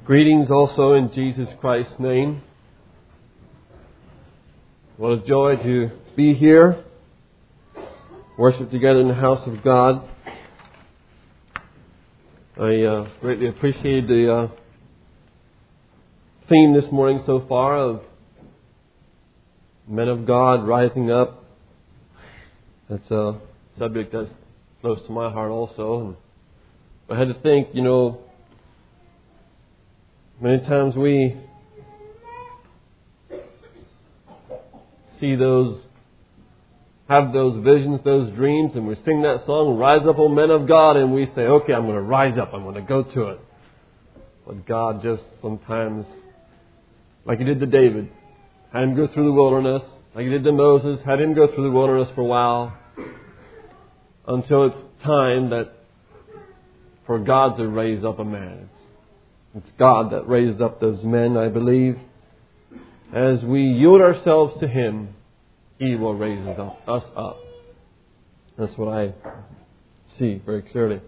Greetings also in Jesus Christ's name. What a joy to be here, worship together in the house of God. I greatly appreciate the theme this morning so far of men of God rising up. That's a subject that's close to my heart also. And I had to think, many times we see have those visions, those dreams, and we sing that song, Rise Up, O Men of God, and we say, okay, I'm going to rise up, I'm going to go to it. But God just sometimes, like He did to David, had him go through the wilderness, like He did to Moses, had him go through the wilderness for a while, until it's time for God to raise up a man. It's God that raises up those men, I believe. As we yield ourselves to Him, He will raise us up. That's what I see very clearly.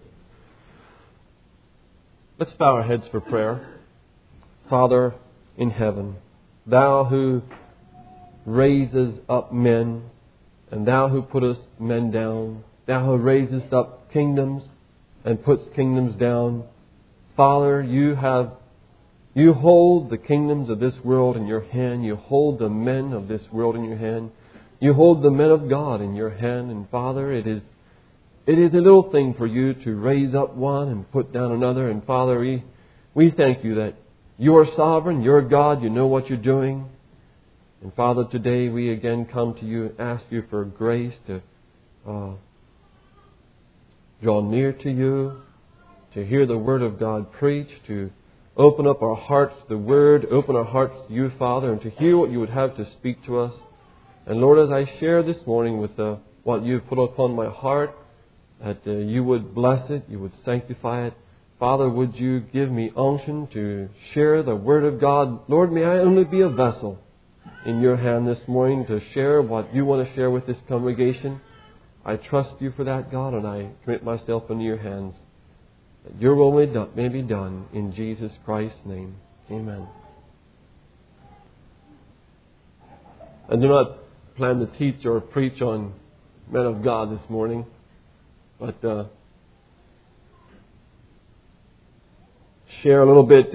Let's bow our heads for prayer. Father in heaven, Thou who raises up men, and Thou who puttest men down, Thou who raisest up kingdoms and puts kingdoms down, Father, You hold the kingdoms of this world in Your hand. You hold the men of this world in Your hand. You hold the men of God in Your hand. And Father, it is a little thing for You to raise up one and put down another. And Father, we thank You that You are sovereign, You're God, You know what You're doing. And Father, today we again come to You and ask You for grace to draw near to You, to hear the Word of God preached, to open up our hearts to the Word, open our hearts to You, Father, and to hear what You would have to speak to us. And Lord, as I share this morning with what You've put upon my heart, that You would bless it, You would sanctify it. Father, would You give me unction to share the Word of God? Lord, may I only be a vessel in Your hand this morning to share what You want to share with this congregation. I trust You for that, God, and I commit myself into Your hands. That Your will may be done in Jesus Christ's name. Amen. I do not plan to teach or preach on men of God this morning, but share a little bit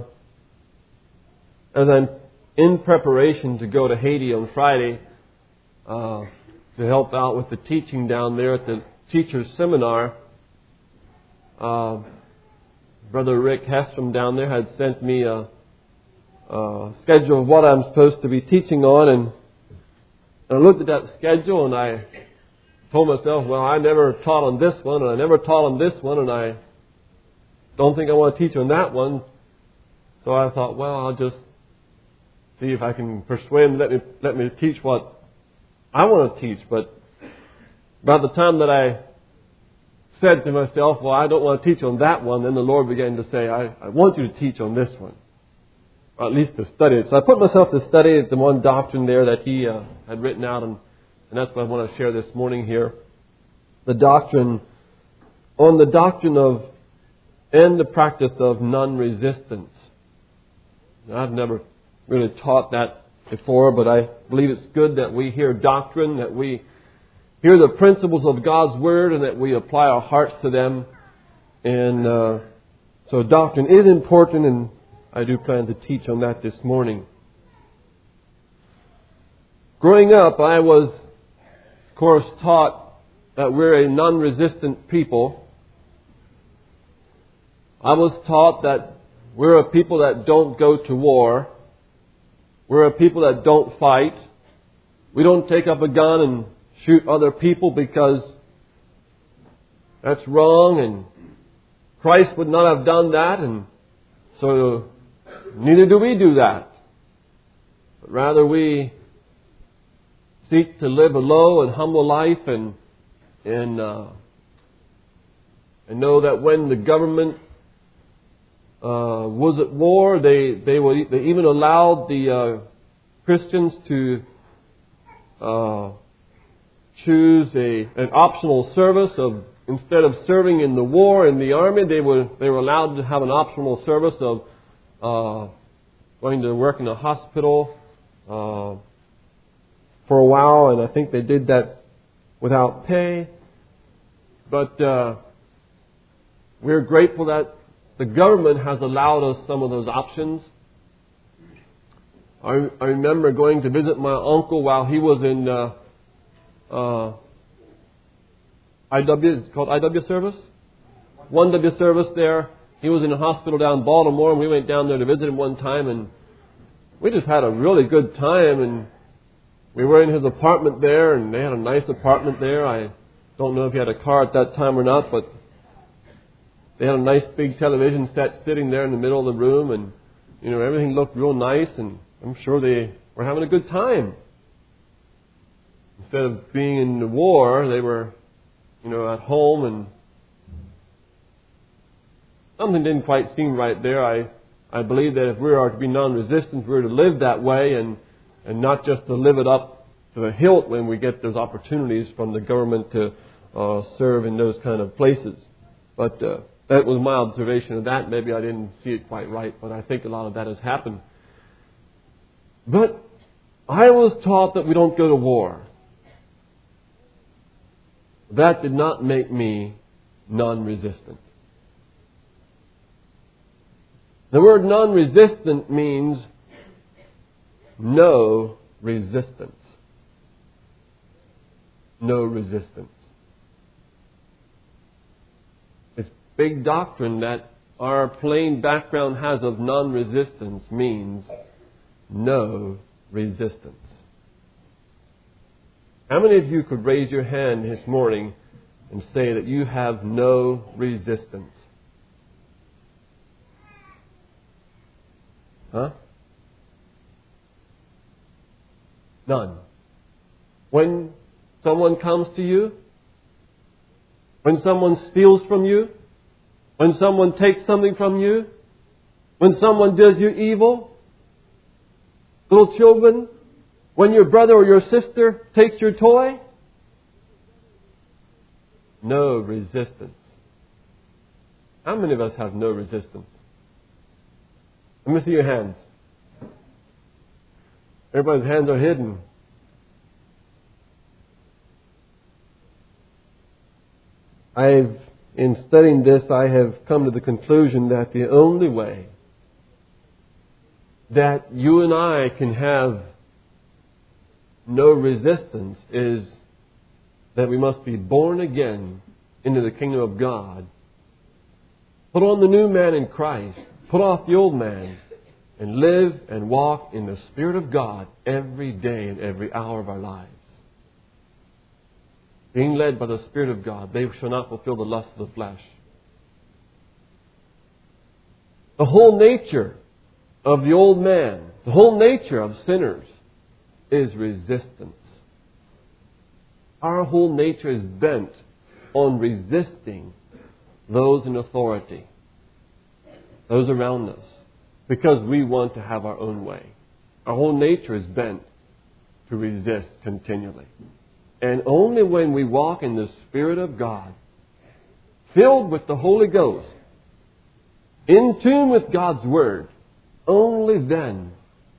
as I'm in preparation to go to Haiti on Friday to help out with the teaching down there at the Teachers Seminar. Brother Rick Hestrom down there had sent me a schedule of what I'm supposed to be teaching on, and I looked at that schedule and I told myself, well, I never taught on this one, and I never taught on this one, and I don't think I want to teach on that one. So I thought, well, I'll just see if I can persuade him to let me teach what I want to teach. But by the time that I said to myself, well, I don't want to teach on that one, then the Lord began to say, I want you to teach on this one, or at least to study it. So I put myself to study the one doctrine there that he had written out, and that's what I want to share this morning here. The doctrine of and the practice of non-resistance. Now, I've never really taught that before, but I believe it's good that we hear doctrine, that we hear the principles of God's Word, and that we apply our hearts to them. And so doctrine is important, and I do plan to teach on that this morning. Growing up, I was, of course, taught that we're a non-resistant people. I was taught that we're a people that don't go to war. We're a people that don't fight. We don't take up a gun and shoot other people because that's wrong, and Christ would not have done that, and so neither do we do that. But rather we seek to live a low and humble life and know that when the government was at war, they even allowed the Christians to choose an optional service of, instead of serving in the war in the army, they were allowed to have an optional service of going to work in a hospital for a while, and I think they did that without pay. But we're grateful that the government has allowed us some of those options. I remember going to visit my uncle while he was in IW, it's called IW service? 1W service there. He was in a hospital down in Baltimore, and we went down there to visit him one time, and we just had a really good time, and we were in his apartment there, and they had a nice apartment there. I don't know if he had a car at that time or not, but they had a nice big television set sitting there in the middle of the room, and everything looked real nice, and I'm sure they were having a good time. Instead of being in the war, they were, at home, and something didn't quite seem right there. I believe that if we are to be non-resistant, we are to live that way and not just to live it up to the hilt when we get those opportunities from the government to serve in those kind of places. But that was my observation of that. Maybe I didn't see it quite right, but I think a lot of that has happened. But I was taught that we don't go to war. That did not make me non-resistant. The word non-resistant means no resistance. No resistance. This big doctrine that our plain background has of non-resistance means no resistance. How many of you could raise your hand this morning and say that you have no resistance? Huh? None. When someone comes to you, when someone steals from you, when someone takes something from you, when someone does you evil, little children, when your brother or your sister takes your toy, no resistance. How many of us have no resistance? Let me see your hands. Everybody's hands are hidden. In studying this, I have come to the conclusion that the only way that you and I can have no resistance is that we must be born again into the kingdom of God. Put on the new man in Christ. Put off the old man and live and walk in the Spirit of God every day and every hour of our lives. Being led by the Spirit of God, they shall not fulfill the lust of the flesh. The whole nature of the old man, the whole nature of sinners is resistance. Our whole nature is bent on resisting those in authority, those around us, because we want to have our own way. Our whole nature is bent to resist continually. And only when we walk in the Spirit of God, filled with the Holy Ghost, in tune with God's Word, only then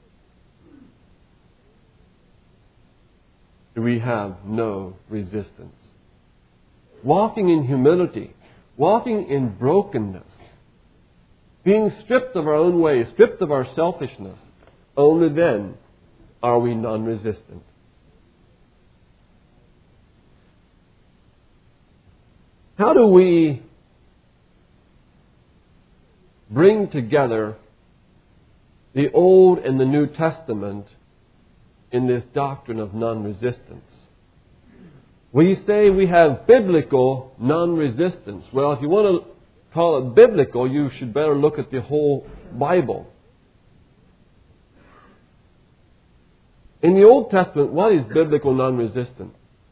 do we have no resistance. Walking in humility, walking in brokenness, being stripped of our own ways, stripped of our selfishness, only then are we non-resistant. How do we bring together the Old and the New Testament in this doctrine of non-resistance? We say we have biblical non-resistance. Well, if you want to call it biblical, you should better look at the whole Bible. In the Old Testament, what is biblical non-resistance?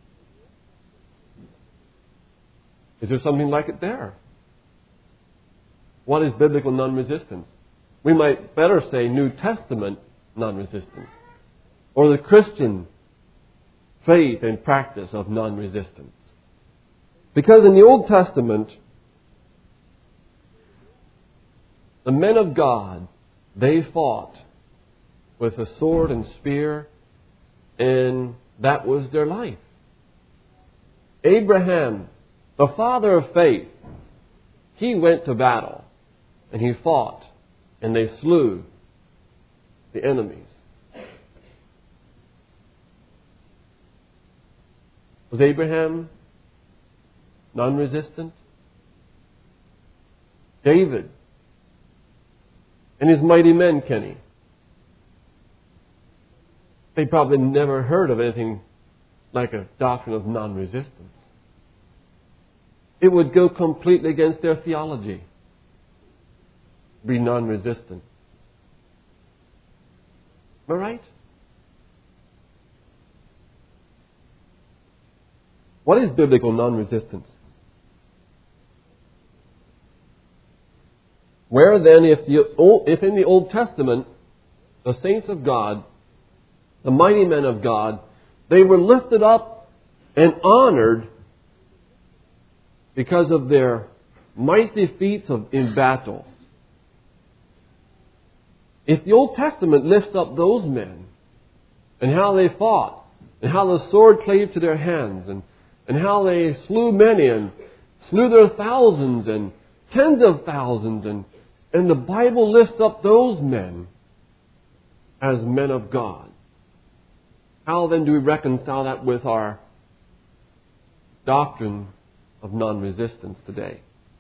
Is there something like it there? What is biblical non-resistance? We might better say New Testament non-resistance, or the Christian faith and practice of non-resistance. Because in the Old Testament, the men of God They fought with a sword and spear, and that was their life. Abraham, the father of faith, he went to battle, and he fought, and they slew the enemies. Was Abraham non-resistant? David and his mighty men, Kenny. They probably never heard of anything like a doctrine of non-resistance. It would go completely against their theology. Be non-resistant. Am I right? What is biblical non-resistance? Where then, if in the Old Testament, the saints of God, the mighty men of God, they were lifted up and honored because of their mighty feats in battle. If the Old Testament lifts up those men and how they fought and how the sword clave to their hands and how they slew many and slew their thousands and tens of thousands and the Bible lifts up those men as men of God. How then do we reconcile that with our doctrine of non-resistance today?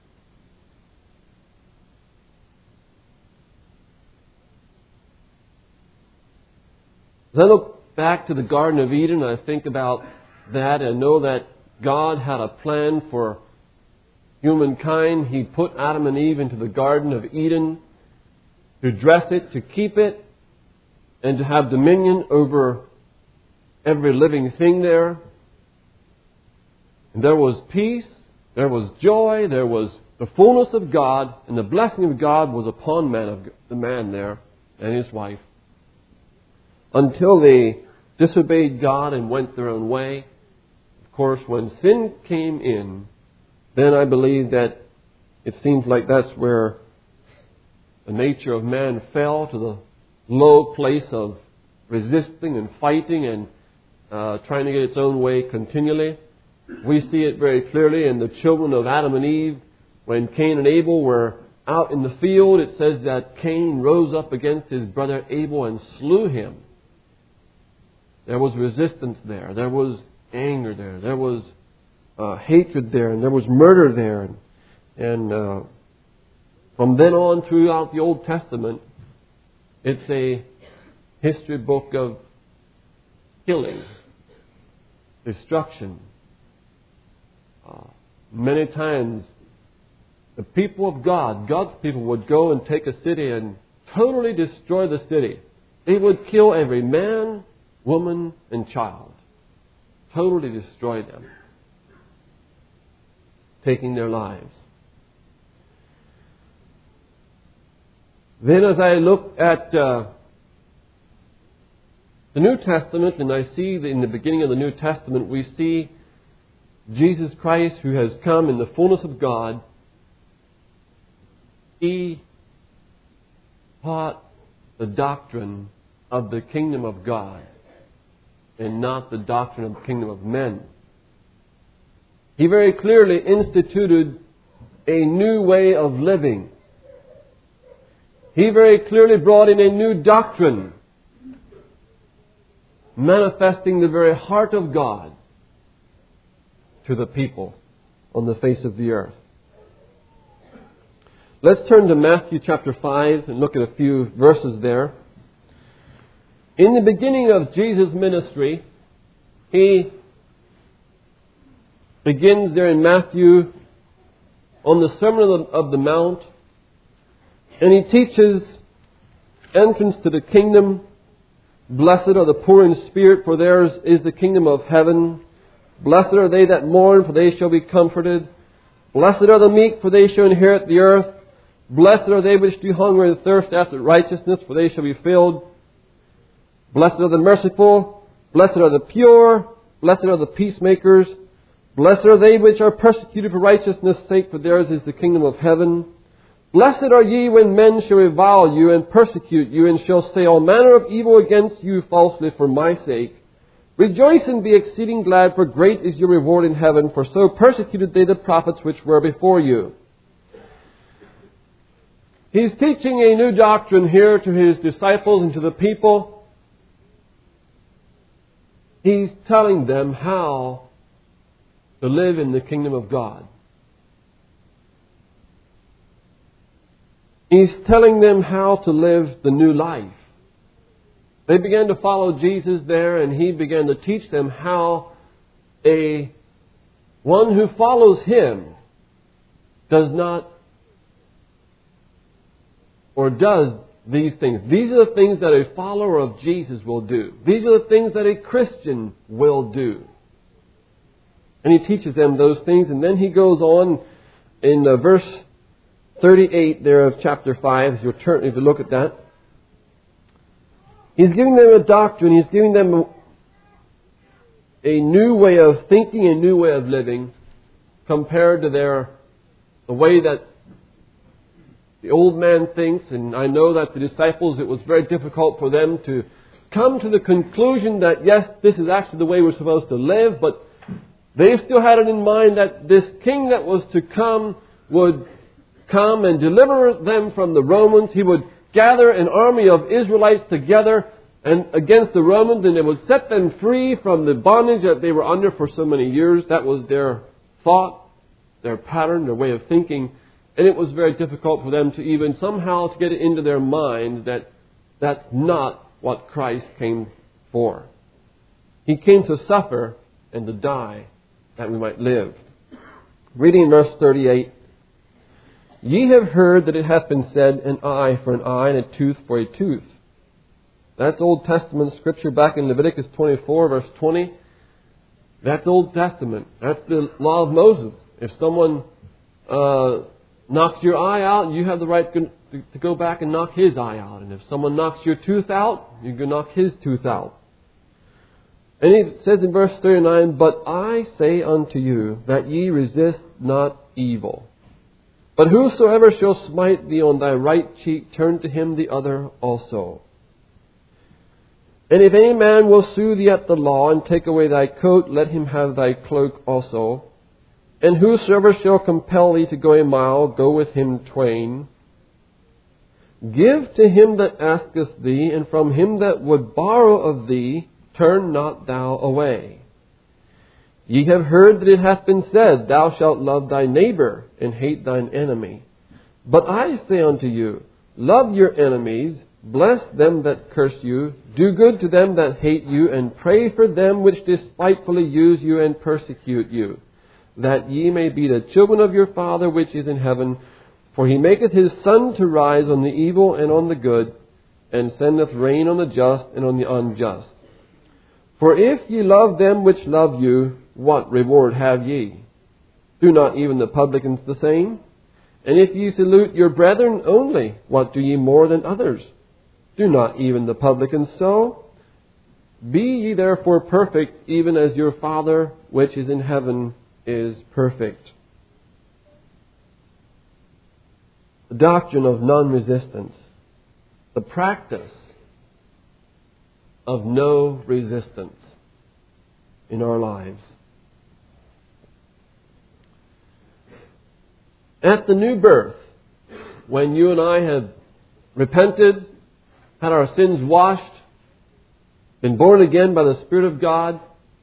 As I look back to the Garden of Eden, I think about that and know that God had a plan for humankind. He put Adam and Eve into the Garden of Eden to dress it, to keep it, and to have dominion over every living thing there. And there was peace, there was joy, there was the fullness of God, and the blessing of God was upon the man there and his wife. Until they disobeyed God and went their own way. Of course, when sin came in, then I believe that it seems like that's where the nature of man fell to the low place of resisting and fighting and trying to get its own way continually. We see it very clearly in the children of Adam and Eve. When Cain and Abel were out in the field, it says that Cain rose up against his brother Abel and slew him. There was resistance there. There was anger there. There was hatred there. And there was murder there. And from then on throughout the Old Testament, it's a history book of killing, destruction. Many times, the people of God, God's people, would go and take a city and totally destroy the city. They would kill every man, woman, and child. Totally destroy them, taking their lives. Then as I look at the New Testament, and I see that in the beginning of the New Testament, we see Jesus Christ, who has come in the fullness of God. He taught the doctrine of the kingdom of God and not the doctrine of the kingdom of men. He very clearly instituted a new way of living. He very clearly brought in a new doctrine, manifesting the very heart of God to the people on the face of the earth. Let's turn to Matthew chapter 5 and look at a few verses there. In the beginning of Jesus' ministry, He begins there in Matthew on the Sermon of the Mount, and He teaches entrance to the kingdom. Blessed are the poor in spirit, for theirs is the kingdom of heaven. Blessed are they that mourn, for they shall be comforted. Blessed are the meek, for they shall inherit the earth. Blessed are they which do hunger and thirst after righteousness, for they shall be filled. Blessed are the merciful. Blessed are the pure. Blessed are the peacemakers. Blessed are they which are persecuted for righteousness' sake, for theirs is the kingdom of heaven. Blessed are ye when men shall revile you and persecute you, and shall say all manner of evil against you falsely for my sake. Rejoice and be exceeding glad, for great is your reward in heaven, for so persecuted they the prophets which were before you. He's teaching a new doctrine here to his disciples and to the people. He's telling them how to live in the kingdom of God. He's telling them how to live the new life. They began to follow Jesus there, and he began to teach them how one who follows him does not or does these things. These are the things that a follower of Jesus will do. These are the things that a Christian will do. And he teaches them those things, and then he goes on in verse 38 there of chapter 5, if you look at that. He's giving them a doctrine. He's giving them a new way of thinking, a new way of living, compared to the way that the old man thinks. And I know that the disciples, it was very difficult for them to come to the conclusion that, yes, this is actually the way we're supposed to live, but they still had it in mind that this king that was to come would come and deliver them from the Romans. He would gather an army of Israelites together and against the Romans, and they would set them free from the bondage that they were under for so many years. That was their thought, their pattern, their way of thinking. And it was very difficult for them to even somehow to get it into their minds that that's not what Christ came for. He came to suffer and to die that we might live. Reading in verse 38. Ye have heard that it hath been said, an eye for an eye and a tooth for a tooth. That's Old Testament scripture back in Leviticus 24 verse 20. That's Old Testament. That's the law of Moses. If someone knocks your eye out, you have the right to go back and knock his eye out. And if someone knocks your tooth out, you can knock his tooth out. And it says in verse 39, But I say unto you that ye resist not evil. But whosoever shall smite thee on thy right cheek, turn to him the other also. And if any man will sue thee at the law, and take away thy coat, let him have thy cloak also. And whosoever shall compel thee to go a mile, go with him twain. Give to him that asketh thee, and from him that would borrow of thee, turn not thou away. Ye have heard that it hath been said, Thou shalt love thy neighbor, and hate thine enemy. But I say unto you, Love your enemies, bless them that curse you, do good to them that hate you, and pray for them which despitefully use you and persecute you, that ye may be the children of your Father which is in heaven. For he maketh his sun to rise on the evil and on the good, and sendeth rain on the just and on the unjust. For if ye love them which love you, what reward have ye? Do not even the publicans the same? And if ye salute your brethren only, what do ye more than others? Do not even the publicans so? Be ye therefore perfect, even as your Father which is in heaven is perfect. The doctrine of non-resistance. The practice of no resistance in our lives. At the new birth, when you and I have repented, had our sins washed, been born again by the Spirit of God,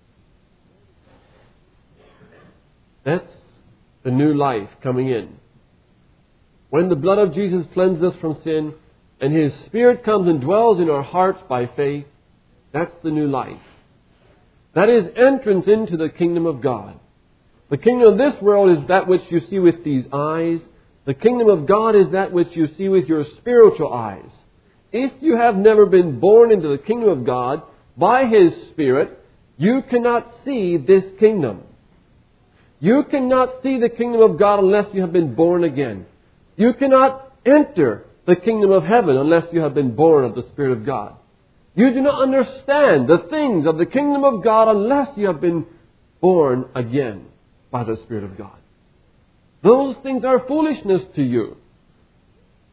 that's the new life coming in. When the blood of Jesus cleanses us from sin, and His Spirit comes and dwells in our hearts by faith, that's the new life. That is entrance into the kingdom of God. The kingdom of this world is that which you see with these eyes. The kingdom of God is that which you see with your spiritual eyes. If you have never been born into the kingdom of God by His Spirit, you cannot see this kingdom. You cannot see the kingdom of God unless you have been born again. You cannot enter the kingdom of heaven unless you have been born of the Spirit of God. You do not understand the things of the kingdom of God unless you have been born again by the Spirit of God. Those things are foolishness to you.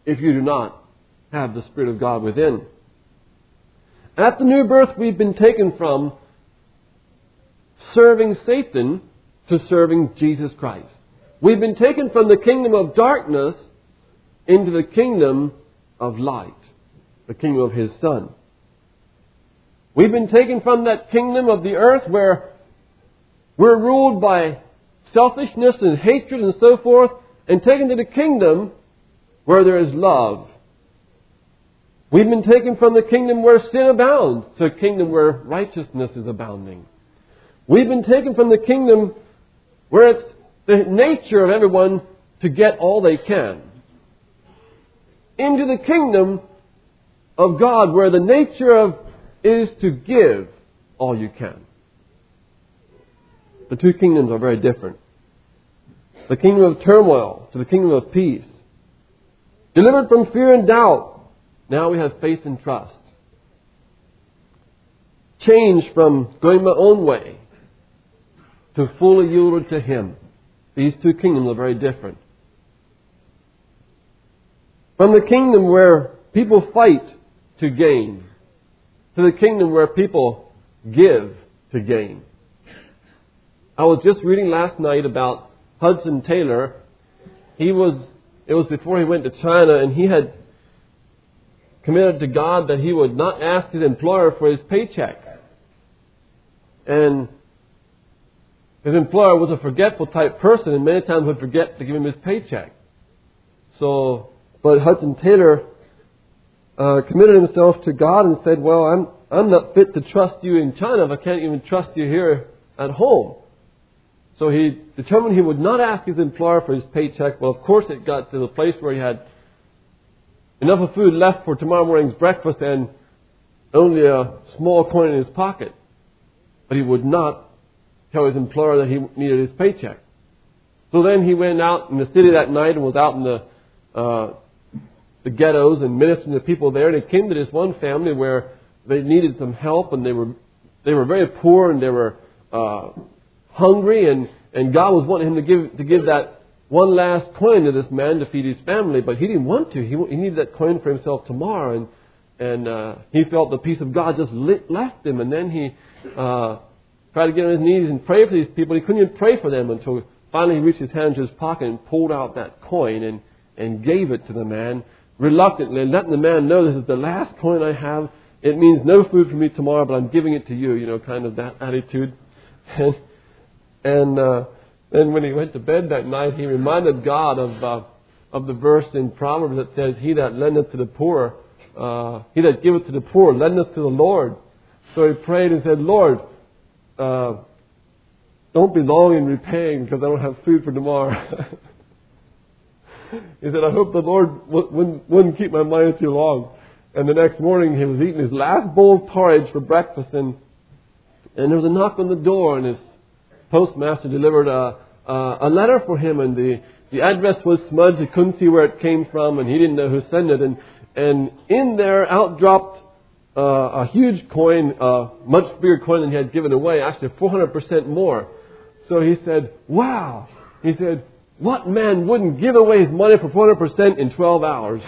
if you do not have the Spirit of God within. At the new birth, we've been taken from serving Satan to serving Jesus Christ. We've been taken from the kingdom of darkness into the kingdom of light, the kingdom of His Son. We've been taken from that kingdom of the earth where we're ruled by selfishness and hatred and so forth, and taken to the kingdom where there is love. We've been taken from the kingdom where sin abounds to a kingdom where righteousness is abounding. We've been taken from the kingdom where it's the nature of everyone to get all they can, into the kingdom of God where the nature is to give all you can. The two kingdoms are very different. The kingdom of turmoil to the kingdom of peace. Delivered from fear and doubt, now we have faith and trust. Changed from going my own way to fully yielded to Him. These two kingdoms are very different. From the kingdom where people fight to gain to the kingdom where people give to gain. I was just reading last night about Hudson Taylor. It was before he went to China, and he had committed to God that he would not ask his employer for his paycheck. And his employer was a forgetful type person, and many times would forget to give him his paycheck. But Hudson Taylor committed himself to God and said, well, I'm not fit to trust you in China if I can't even trust you here at home. So he determined he would not ask his employer for his paycheck. Well, of course, it got to the place where he had enough of food left for tomorrow morning's breakfast and only a small coin in his pocket. But he would not tell his employer that he needed his paycheck. So then he went out in the city that night and was out in the ghettos and ministering to people there. And he came to this one family where they needed some help, and they were very poor, and they were hungry, and God was wanting him to give that one last coin to this man to feed his family, but he didn't want to. He needed that coin for himself tomorrow, and he felt the peace of God just left him. And then he tried to get on his knees and pray for these people. He couldn't even pray for them until finally he reached his hand into his pocket and pulled out that coin and gave it to the man reluctantly, letting the man know, this is the last coin I have. It means no food for me tomorrow, but I'm giving it to you, kind of that attitude. And then when he went to bed that night, he reminded God of the verse in Proverbs that says, he that lendeth to the poor, he that giveth to the poor, lendeth to the Lord. So he prayed and said, Lord, don't be long in repaying because I don't have food for tomorrow. He said, I hope the Lord wouldn't keep my money too long. And the next morning he was eating his last bowl of porridge for breakfast, and there was a knock on the door, and his postmaster delivered a letter for him, and the address was smudged. He couldn't see where it came from, and he didn't know who sent it. And in there out dropped a huge coin, much bigger coin than he had given away, actually 400% more. So he said, wow. He said, what man wouldn't give away his money for 400% in 12 hours?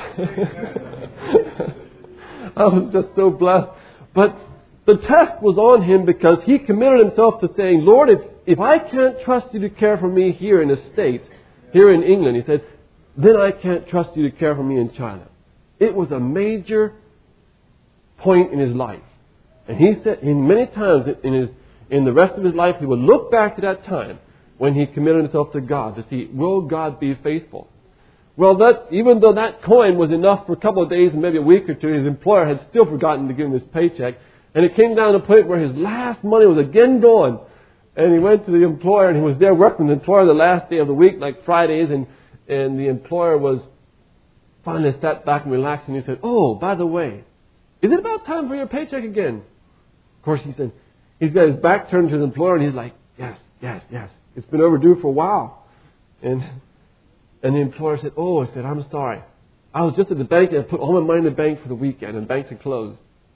I was just so blessed. But the test was on him because he committed himself to saying, Lord, if I can't trust you to care for me here in the States, here in England, he said, then I can't trust you to care for me in China. It was a major point in his life. And he said, many times in the rest of his life, he would look back to that time when he committed himself to God to see, will God be faithful? Well, even though that coin was enough for a couple of days and maybe a week or two, his employer had still forgotten to give him his paycheck. And it came down to a point where his last money was again gone. And he went to the employer, and he was there working with the employer the last day of the week, like Fridays, and the employer was finally sat back and relaxed, and he said, oh, by the way, is it about time for your paycheck again? Of course, he said, he's got his back turned to the employer, and he's like, yes. It's been overdue for a while. And the employer said, oh, he said, I'm sorry. I was just at the bank, and I put all my money in the bank for the weekend, and banks are closed.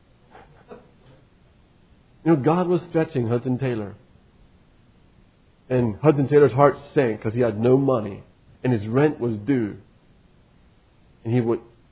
God was stretching Hudson Taylor. And Hudson Taylor's heart sank because he had no money, and his rent was due. And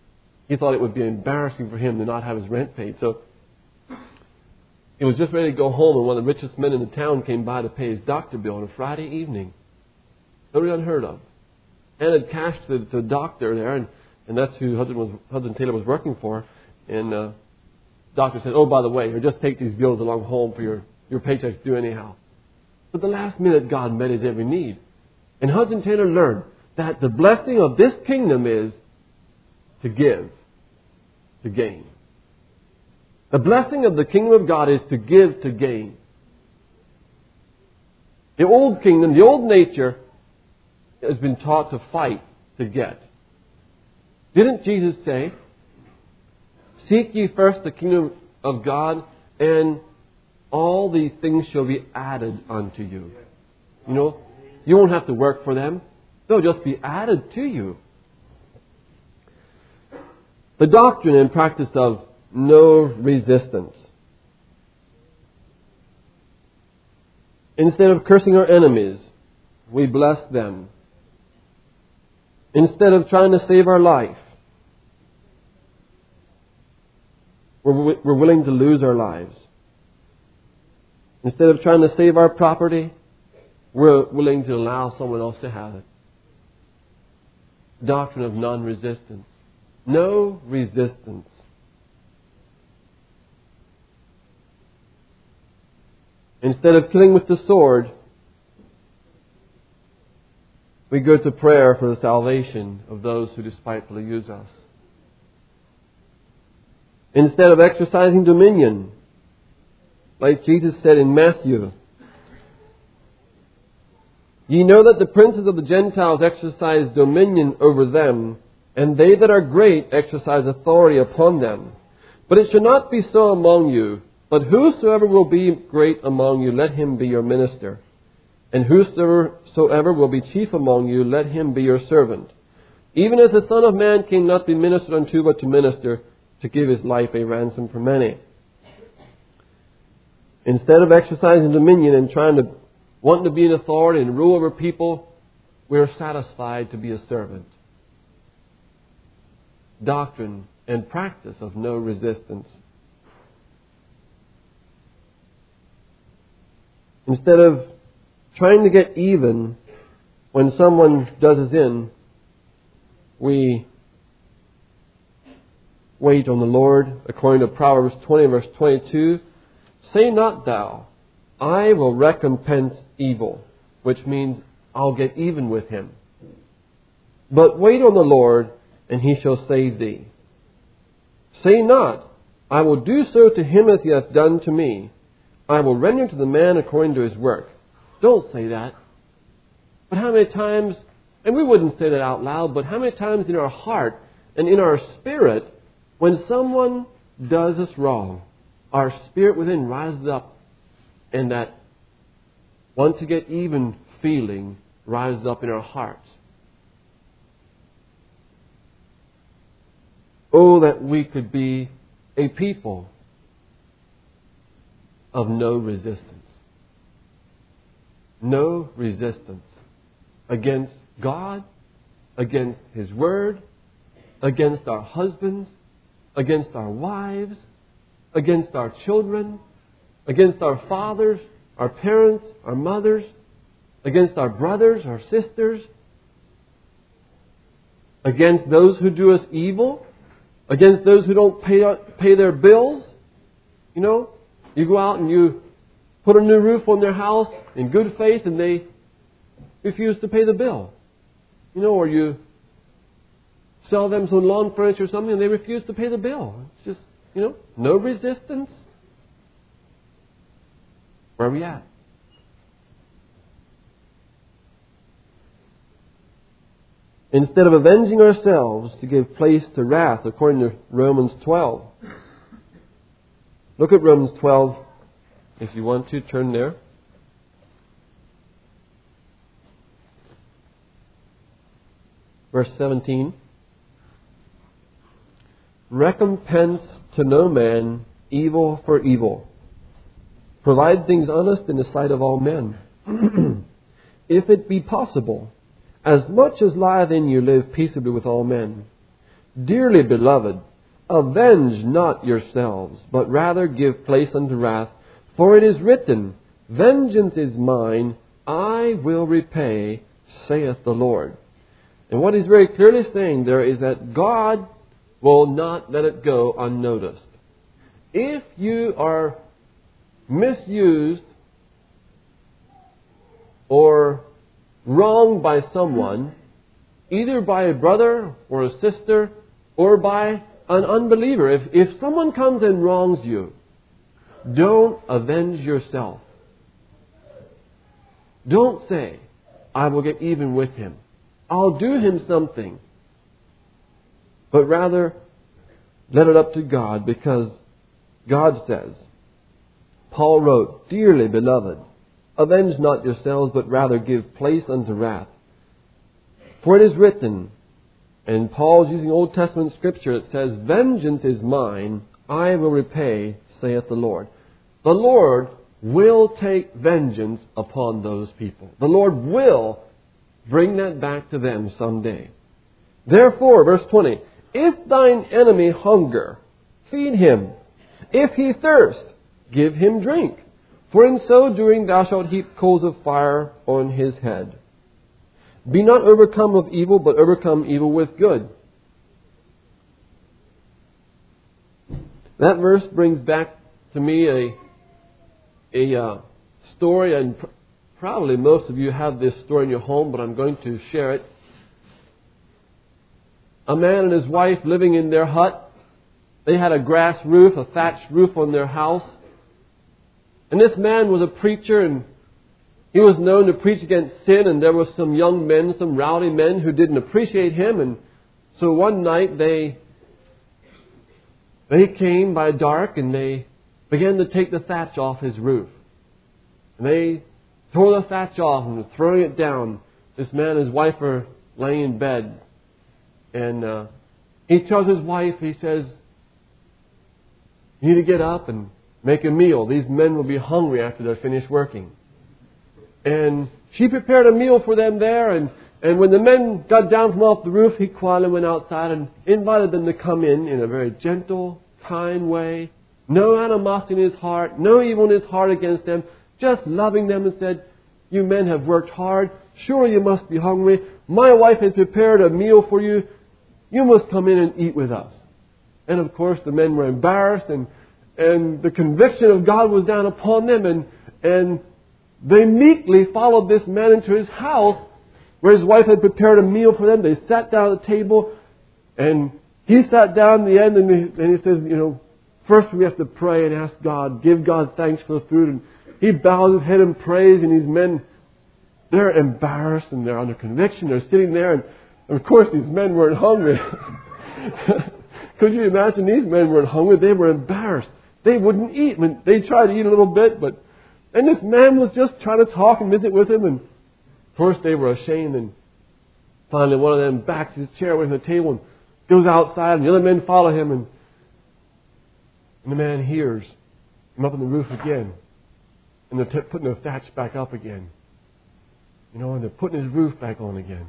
He thought it would be embarrassing for him to not have his rent paid. So he was just ready to go home, and one of the richest men in the town came by to pay his doctor bill on a Friday evening. Totally unheard of. Handed cash to the doctor there, and that's who Hudson Taylor was working for. And the doctor said, "Oh, by the way, just take these bills along home for your paychecks due anyhow." But the last minute, God met his every need. And Hudson Taylor learned that the blessing of this kingdom is to give, to gain. The blessing of the kingdom of God is to give, to gain. The old kingdom, the old nature, has been taught to fight, to get. Didn't Jesus say, "Seek ye first the kingdom of God, and all these things shall be added unto you"? You know, you won't have to work for them. They'll just be added to you. The doctrine and practice of no resistance. Instead of cursing our enemies, we bless them. Instead of trying to save our life, we're willing to lose our lives. Instead of trying to save our property, we're willing to allow someone else to have it. Doctrine of non-resistance. No resistance. Instead of killing with the sword, we go to prayer for the salvation of those who despitefully use us. Instead of exercising dominion, like Jesus said in Matthew, "Ye know that the princes of the Gentiles exercise dominion over them, and they that are great exercise authority upon them. But it shall not be so among you. But whosoever will be great among you, let him be your minister. And whosoever will be chief among you, let him be your servant. Even as the Son of Man came not to be ministered unto, but to minister, to give his life a ransom for many." Instead of exercising dominion and wanting to be in authority and rule over people, we're satisfied to be a servant. Doctrine and practice of no resistance. Instead of trying to get even when someone does us in, we wait on the Lord. According to Proverbs 20, verse 22, "Say not thou, I will recompense evil," which means I'll get even with him. "But wait on the Lord, and he shall save thee. Say not, I will do so to him as he hath done to me. I will render to the man according to his work." Don't say that. But how many times, and we wouldn't say that out loud, but how many times in our heart and in our spirit, when someone does us wrong, our spirit within rises up, and that want to get even feeling rises up in our hearts. Oh, that we could be a people of no resistance. No resistance against God, against His Word, against our husbands, against our wives, against our children, against our fathers, our parents, our mothers, against our brothers, our sisters, against those who do us evil, against those who don't pay their bills. You know, you go out and you put a new roof on their house in good faith and they refuse to pay the bill. You know, or you sell them some lawn furniture or something and they refuse to pay the bill. It's just, you know, no resistance. Where are we at? Instead of avenging ourselves to give place to wrath, according to Romans 12. Look at Romans 12. If you want to, turn there. Verse 17. Recompense to no man evil for evil. Provide things honest in the sight of all men. If it be possible, as much as lieth in you, live peaceably with all men. Dearly beloved, avenge not yourselves, but rather give place unto wrath. For it is written, Vengeance is mine, I will repay, saith the Lord. And what he's very clearly saying there is that God will not let it go unnoticed. If you are misused or wronged by someone, either by a brother or a sister or by an unbeliever, if someone comes and wrongs you, don't avenge yourself. Don't say, I will get even with him. I'll do him something. But rather, let it up to God, because God says, Paul wrote, Dearly beloved, avenge not yourselves, but rather give place unto wrath. For it is written, and Paul's using Old Testament scripture, it says, Vengeance is mine, I will repay, saith the Lord. The Lord will take vengeance upon those people. The Lord will bring that back to them someday. Therefore, verse 20, If thine enemy hunger, feed him. If he thirst, give him drink. For in so doing thou shalt heap coals of fire on his head. Be not overcome of evil, but overcome evil with good. That verse brings back to me a story, and probably most of you have this story in your home, but I'm going to share it. A man and his wife living in their hut. They had a grass roof, a thatched roof on their house. And this man was a preacher, and he was known to preach against sin, and there were some young men, some rowdy men who didn't appreciate him. And so one night they came by dark and they began to take the thatch off his roof. And they tore the thatch off and were throwing it down. This man and his wife are laying in bed. And he tells his wife, he says, you need to get up and make a meal. These men will be hungry after they're finished working. And she prepared a meal for them there. And when the men got down from off the roof, he quietly went outside and invited them to come in a very gentle, kind way. No animosity in his heart, no evil in his heart against them. Just loving them, and said, you men have worked hard. Surely you must be hungry. My wife has prepared a meal for you. You must come in and eat with us. And of course the men were embarrassed, and the conviction of God was down upon them, and they meekly followed this man into his house where his wife had prepared a meal for them. They sat down at the table, and he sat down in the end, and he says, first we have to pray and ask God, give God thanks for the food. And he bows his head and prays, and these men, they're embarrassed and they're under conviction. They're sitting there, and of course these men weren't hungry. Could you imagine? These men weren't hungry. They were embarrassed. They wouldn't eat. I mean, they tried to eat a little bit, and this man was just trying to talk and visit with him. And of course they were ashamed. And finally one of them backs his chair away from the table and goes outside, and the other men follow him. And the man hears him up on the roof again. And they're putting the thatch back up again. And they're putting his roof back on again.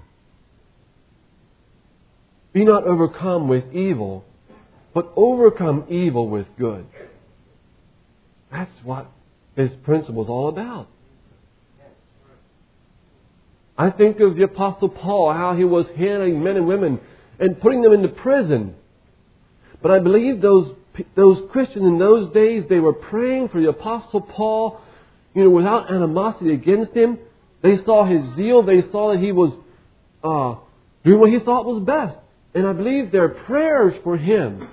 Be not overcome with evil, but overcome evil with good. That's what this principle is all about. I think of the Apostle Paul, how he was handling men and women and putting them into prison. But I believe those Christians in those days, they were praying for the Apostle Paul, without animosity against him. They saw his zeal. They saw that he was doing what he thought was best. And I believe their prayers for him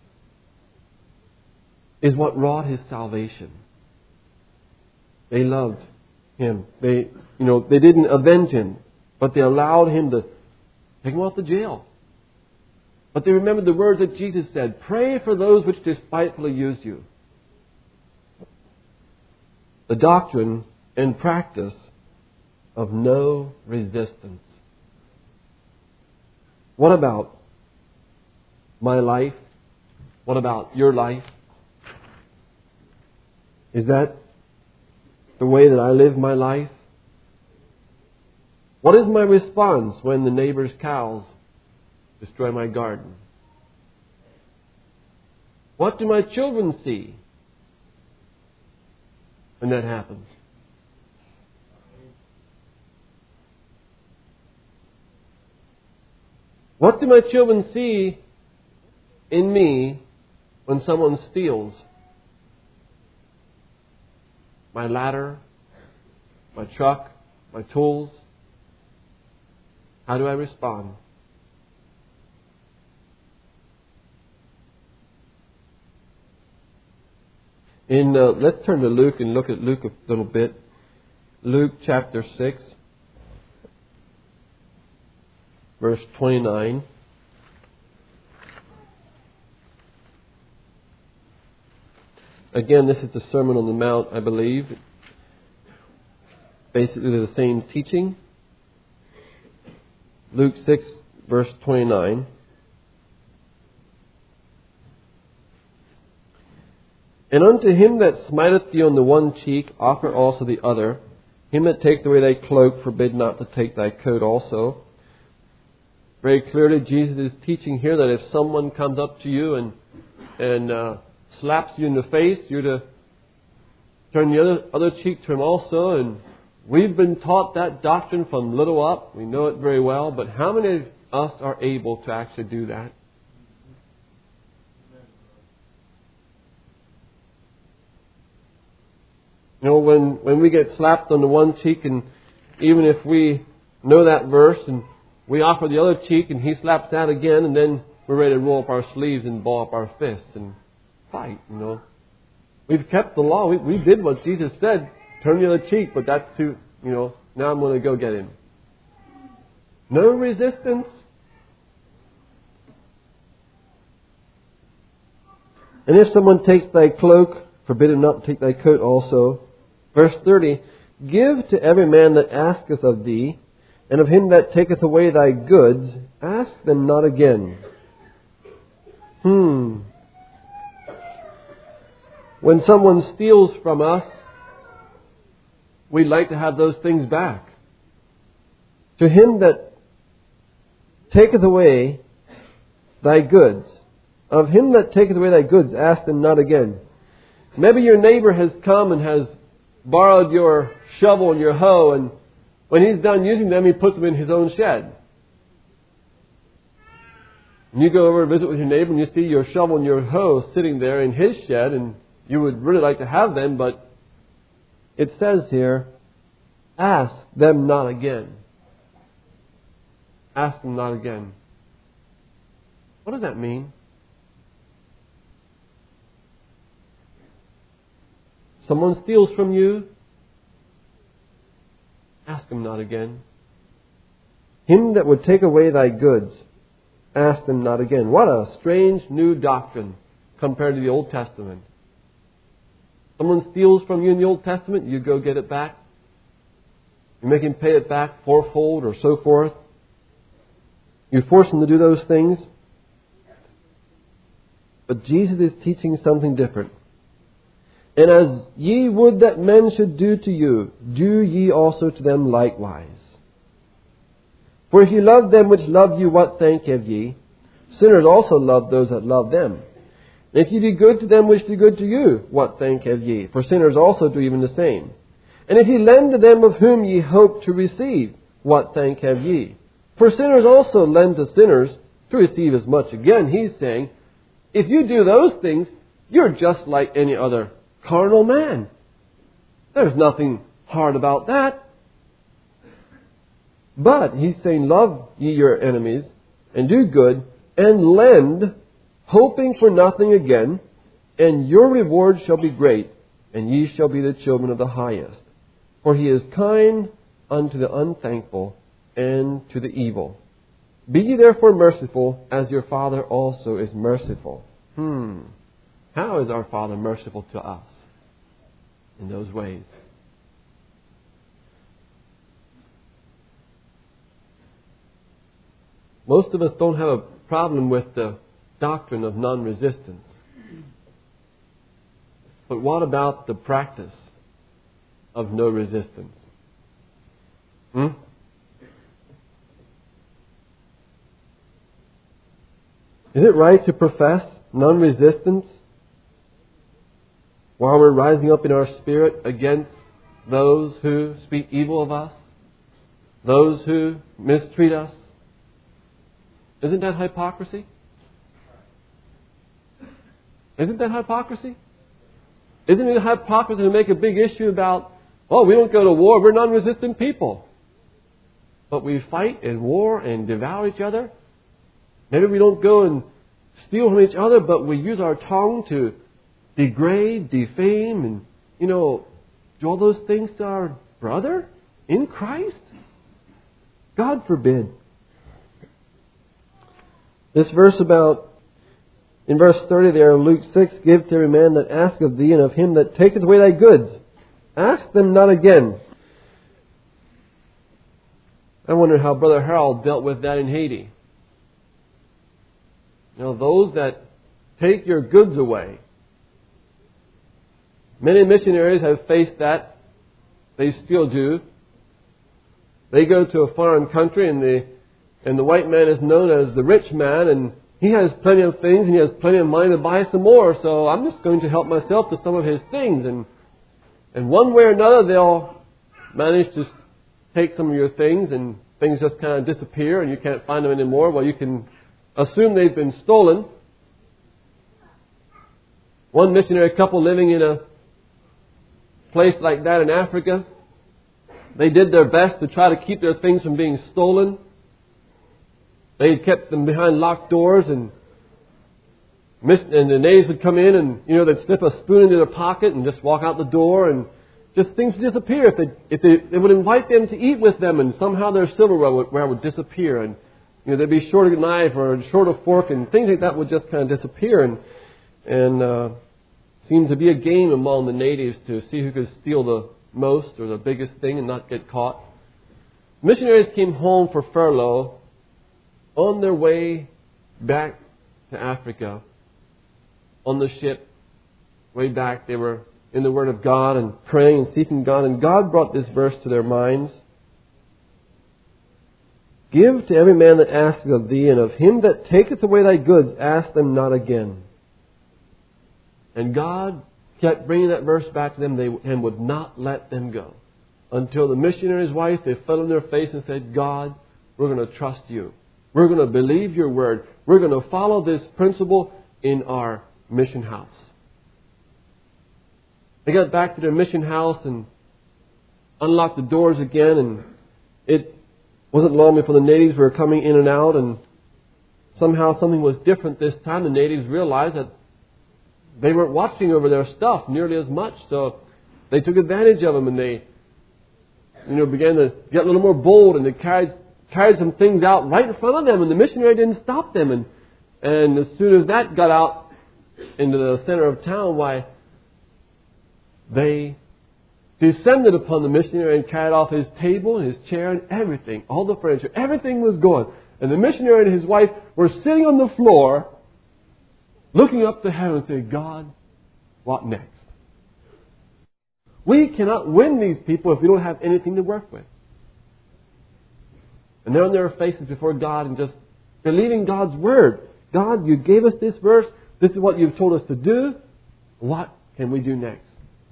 is what wrought his salvation. They loved him. They didn't avenge him, but they allowed him to take him off the jail. But they remembered the words that Jesus said, pray for those which despitefully use you. The doctrine and practice of no resistance. What about my life? What about your life? Is that the way that I live my life? What is my response when the neighbor's cows destroy my garden? What do my children see when that happens? What do my children see in me when someone steals my ladder, my truck, my tools? How do I respond? Let's turn to Luke and look at Luke a little bit. Luke chapter 6, verse 29. Again, this is the Sermon on the Mount, I believe. Basically the same teaching. Luke 6, verse 29. And unto him that smiteth thee on the one cheek, offer also the other. Him that taketh away thy cloak, forbid not to take thy coat also. Very clearly, Jesus is teaching here that if someone comes up to you and slaps you in the face, you're to turn the other cheek to him also. And we've been taught that doctrine from little up. We know it very well. But how many of us are able to actually do that? You know, when we get slapped on the one cheek, and even if we know that verse and we offer the other cheek and he slaps that again, and then we're ready to roll up our sleeves and ball up our fists and fight, you know. We've kept the law. We did what Jesus said. Turn the other cheek, but that's too, you know, now I'm going to go get him. No resistance. And if someone takes thy cloak, forbid him not to take thy coat also. Verse 30, give to every man that asketh of thee, and of him that taketh away thy goods, ask them not again. When someone steals from us, we'd like to have those things back. To him that taketh away thy goods, of him that taketh away thy goods, ask them not again. Maybe your neighbor has come and has borrowed your shovel and your hoe, and when he's done using them, he puts them in his own shed. And you go over and visit with your neighbor and you see your shovel and your hoe sitting there in his shed, and you would really like to have them, but it says here, ask them not again. Ask them not again. What does that mean? Someone steals from you, ask him not again. Him that would take away thy goods, ask them not again. What a strange new doctrine compared to the Old Testament. Someone steals from you in the Old Testament, you go get it back. You make him pay it back fourfold or so forth. You force him to do those things. But Jesus is teaching something different. And as ye would that men should do to you, do ye also to them likewise. For if ye love them which love you, what thank have ye? Sinners also love those that love them. And if ye do good to them which do good to you, what thank have ye? For sinners also do even the same. And if ye lend to them of whom ye hope to receive, what thank have ye? For sinners also lend to sinners to receive as much again. He's saying, if you do those things, you're just like any other carnal man. There's nothing hard about that. But he's saying, love ye your enemies, and do good, and lend, hoping for nothing again, and your reward shall be great, and ye shall be the children of the highest. For he is kind unto the unthankful and to the evil. Be ye therefore merciful, as your Father also is merciful. How is our Father merciful to us in those ways? Most of us don't have a problem with the doctrine of non-resistance. But what about the practice of no resistance? Is it right to profess non-resistance while we're rising up in our spirit against those who speak evil of us, those who mistreat us. Isn't that hypocrisy? Isn't that hypocrisy? Isn't it hypocrisy to make a big issue about, oh, we don't go to war, we're non-resistant people. But we fight and war and devour each other. Maybe we don't go and steal from each other, but we use our tongue to degrade, defame, and, do all those things to our brother in Christ? God forbid. This verse in verse 30 there, Luke 6, give to every man that asketh of thee, and of him that taketh away thy goods. Ask them not again. I wonder how Brother Harold dealt with that in Haiti. Those that take your goods away. Many missionaries have faced that. They still do. They go to a foreign country and the white man is known as the rich man, and he has plenty of things and he has plenty of money to buy some more, so I'm just going to help myself to some of his things. And one way or another they'll manage to take some of your things, and things just kind of disappear and you can't find them anymore. Well, you can assume they've been stolen. One missionary couple living in a place like that in Africa, they did their best to try to keep their things from being stolen. They had kept them behind locked doors, and the natives would come in and, they'd slip a spoon into their pocket and just walk out the door, and just things would disappear. If they would invite them to eat with them, and somehow their silverware would disappear, and they'd be short of a knife or short of fork, and things like that would just kind of disappear. And seemed to be a game among the natives to see who could steal the most or the biggest thing and not get caught. Missionaries came home for furlough. On their way back to Africa, on the ship, way back, they were in the Word of God and praying and seeking God. And God brought this verse to their minds. Give to every man that asketh of thee, and of him that taketh away thy goods, ask them not again. And God kept bringing that verse back to them and would not let them go. Until the missionary's wife, they fell on their face and said, God, we're going to trust you. We're going to believe your word. We're going to follow this principle in our mission house. They got back to their mission house and unlocked the doors again, and it wasn't long before the natives were coming in and out, and somehow something was different this time. The natives realized that they weren't watching over their stuff nearly as much, so they took advantage of them, and they began to get a little more bold, and they carried some things out right in front of them, and the missionary didn't stop them. And as soon as that got out into the center of town, why, they descended upon the missionary and carried off his table and his chair and everything, all the furniture. Everything was gone. And the missionary and his wife were sitting on the floor, looking up to heaven and saying, God, what next? We cannot win these people if we don't have anything to work with. And they're on their faces before God and just believing God's word. God, you gave us this verse. This is what you've told us to do. What can we do next?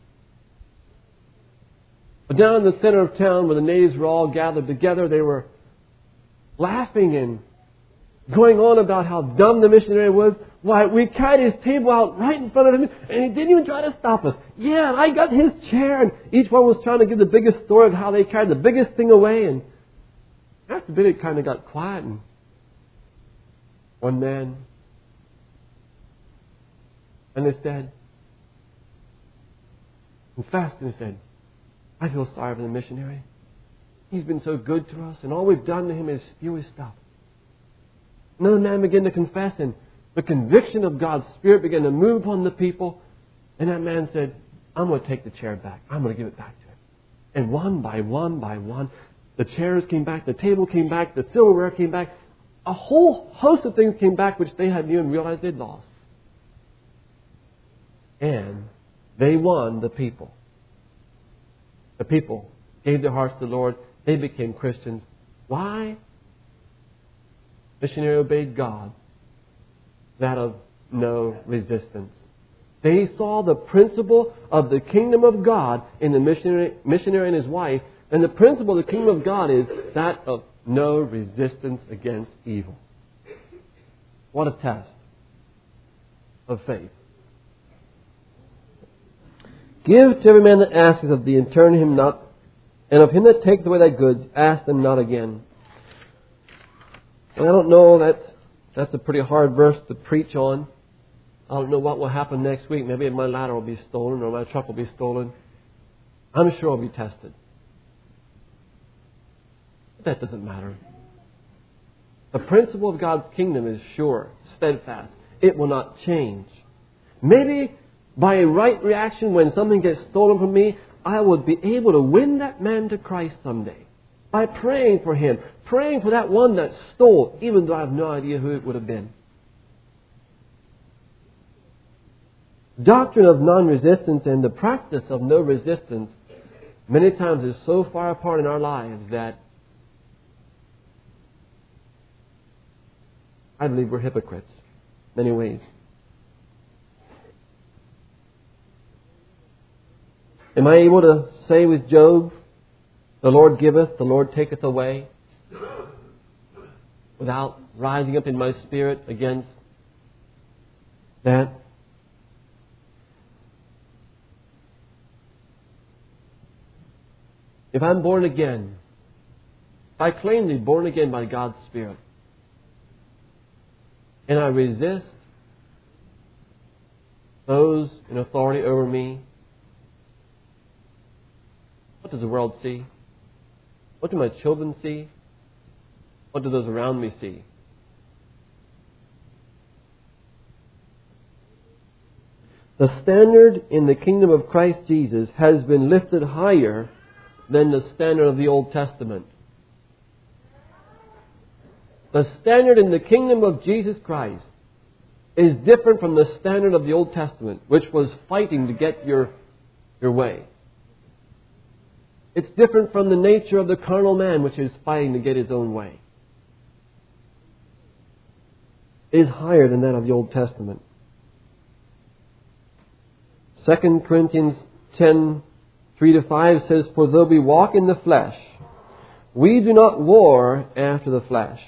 But down in the center of town where the natives were all gathered together, they were laughing and going on about how dumb the missionary was. Why, we carried his table out right in front of him and he didn't even try to stop us. Yeah, and I got his chair, and each one was trying to give the biggest story of how they carried the biggest thing away. And after a bit, it kind of got quiet, and one man, and they said, confessed, and he said, I feel sorry for the missionary. He's been so good to us, and all we've done to him is steal his stuff. Another man began to confess, and the conviction of God's Spirit began to move upon the people, and that man said, I'm going to take the chair back. I'm going to give it back to him. And one by one, the chairs came back, the table came back, the silverware came back. A whole host of things came back which they hadn't even realized they'd lost. And they won the people. The people gave their hearts to the Lord. They became Christians. Why? Missionary obeyed God. That of no resistance. They saw the principle of the kingdom of God in the missionary and his wife. And the principle of the kingdom of God is that of no resistance against evil. What a test of faith. Give to every man that asketh of thee, and turn him not. And of him that taketh away thy goods, ask them not again. And I don't know, that's a pretty hard verse to preach on. I don't know what will happen next week. Maybe my ladder will be stolen or my truck will be stolen. I'm sure I'll be tested. But that doesn't matter. The principle of God's kingdom is sure, steadfast. It will not change. Maybe by a right reaction when something gets stolen from me, I would be able to win that man to Christ someday. By praying for him. Praying for that one that stole, even though I have no idea who it would have been. Doctrine of non-resistance and the practice of no resistance many times is so far apart in our lives that I believe we're hypocrites in many ways. Am I able to say with Job, the Lord giveth, the Lord taketh away, without rising up in my spirit against that? If I'm born again, if I claim to be born again by God's Spirit, and I resist those in authority over me, what does the world see? What do my children see? What do those around me see? The standard in the kingdom of Christ Jesus has been lifted higher than the standard of the Old Testament. The standard in the kingdom of Jesus Christ is different from the standard of the Old Testament, which was fighting to get your way. It's different from the nature of the carnal man, which is fighting to get his own way. It is higher than that of the Old Testament. 2 Corinthians 10:3-5 says, For though we walk in the flesh, we do not war after the flesh.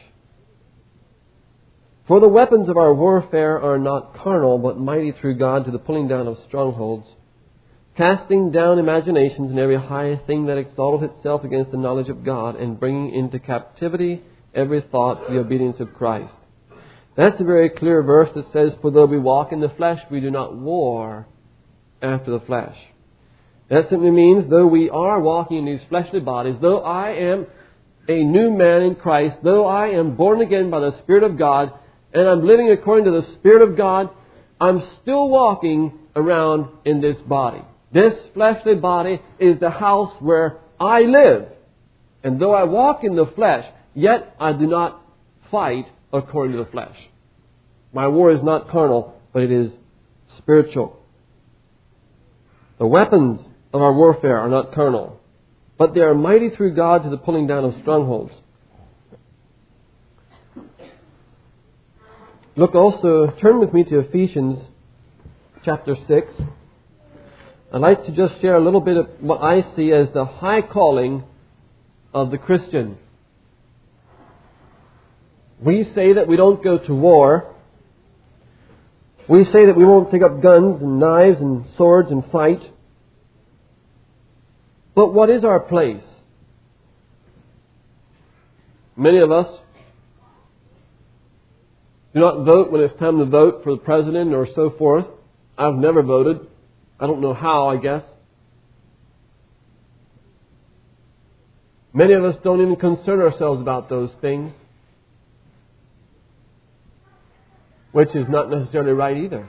For the weapons of our warfare are not carnal, but mighty through God to the pulling down of strongholds, casting down imaginations and every high thing that exalteth itself against the knowledge of God, and bringing into captivity every thought to the obedience of Christ. That's a very clear verse that says, For though we walk in the flesh, we do not war after the flesh. That simply means, though we are walking in these fleshly bodies, though I am a new man in Christ, though I am born again by the Spirit of God, and I'm living according to the Spirit of God, I'm still walking around in this body. This fleshly body is the house where I live. And though I walk in the flesh, yet I do not fight according to the flesh. My war is not carnal, but it is spiritual. The weapons of our warfare are not carnal, but they are mighty through God to the pulling down of strongholds. Look also, turn with me to Ephesians chapter 6. I'd like to just share a little bit of what I see as the high calling of the Christian. We say that we don't go to war. We say that we won't take up guns and knives and swords and fight. But what is our place? Many of us do not vote when it's time to vote for the president or so forth. I've never voted. I don't know how, I guess. Many of us don't even concern ourselves about those things, which is not necessarily right either.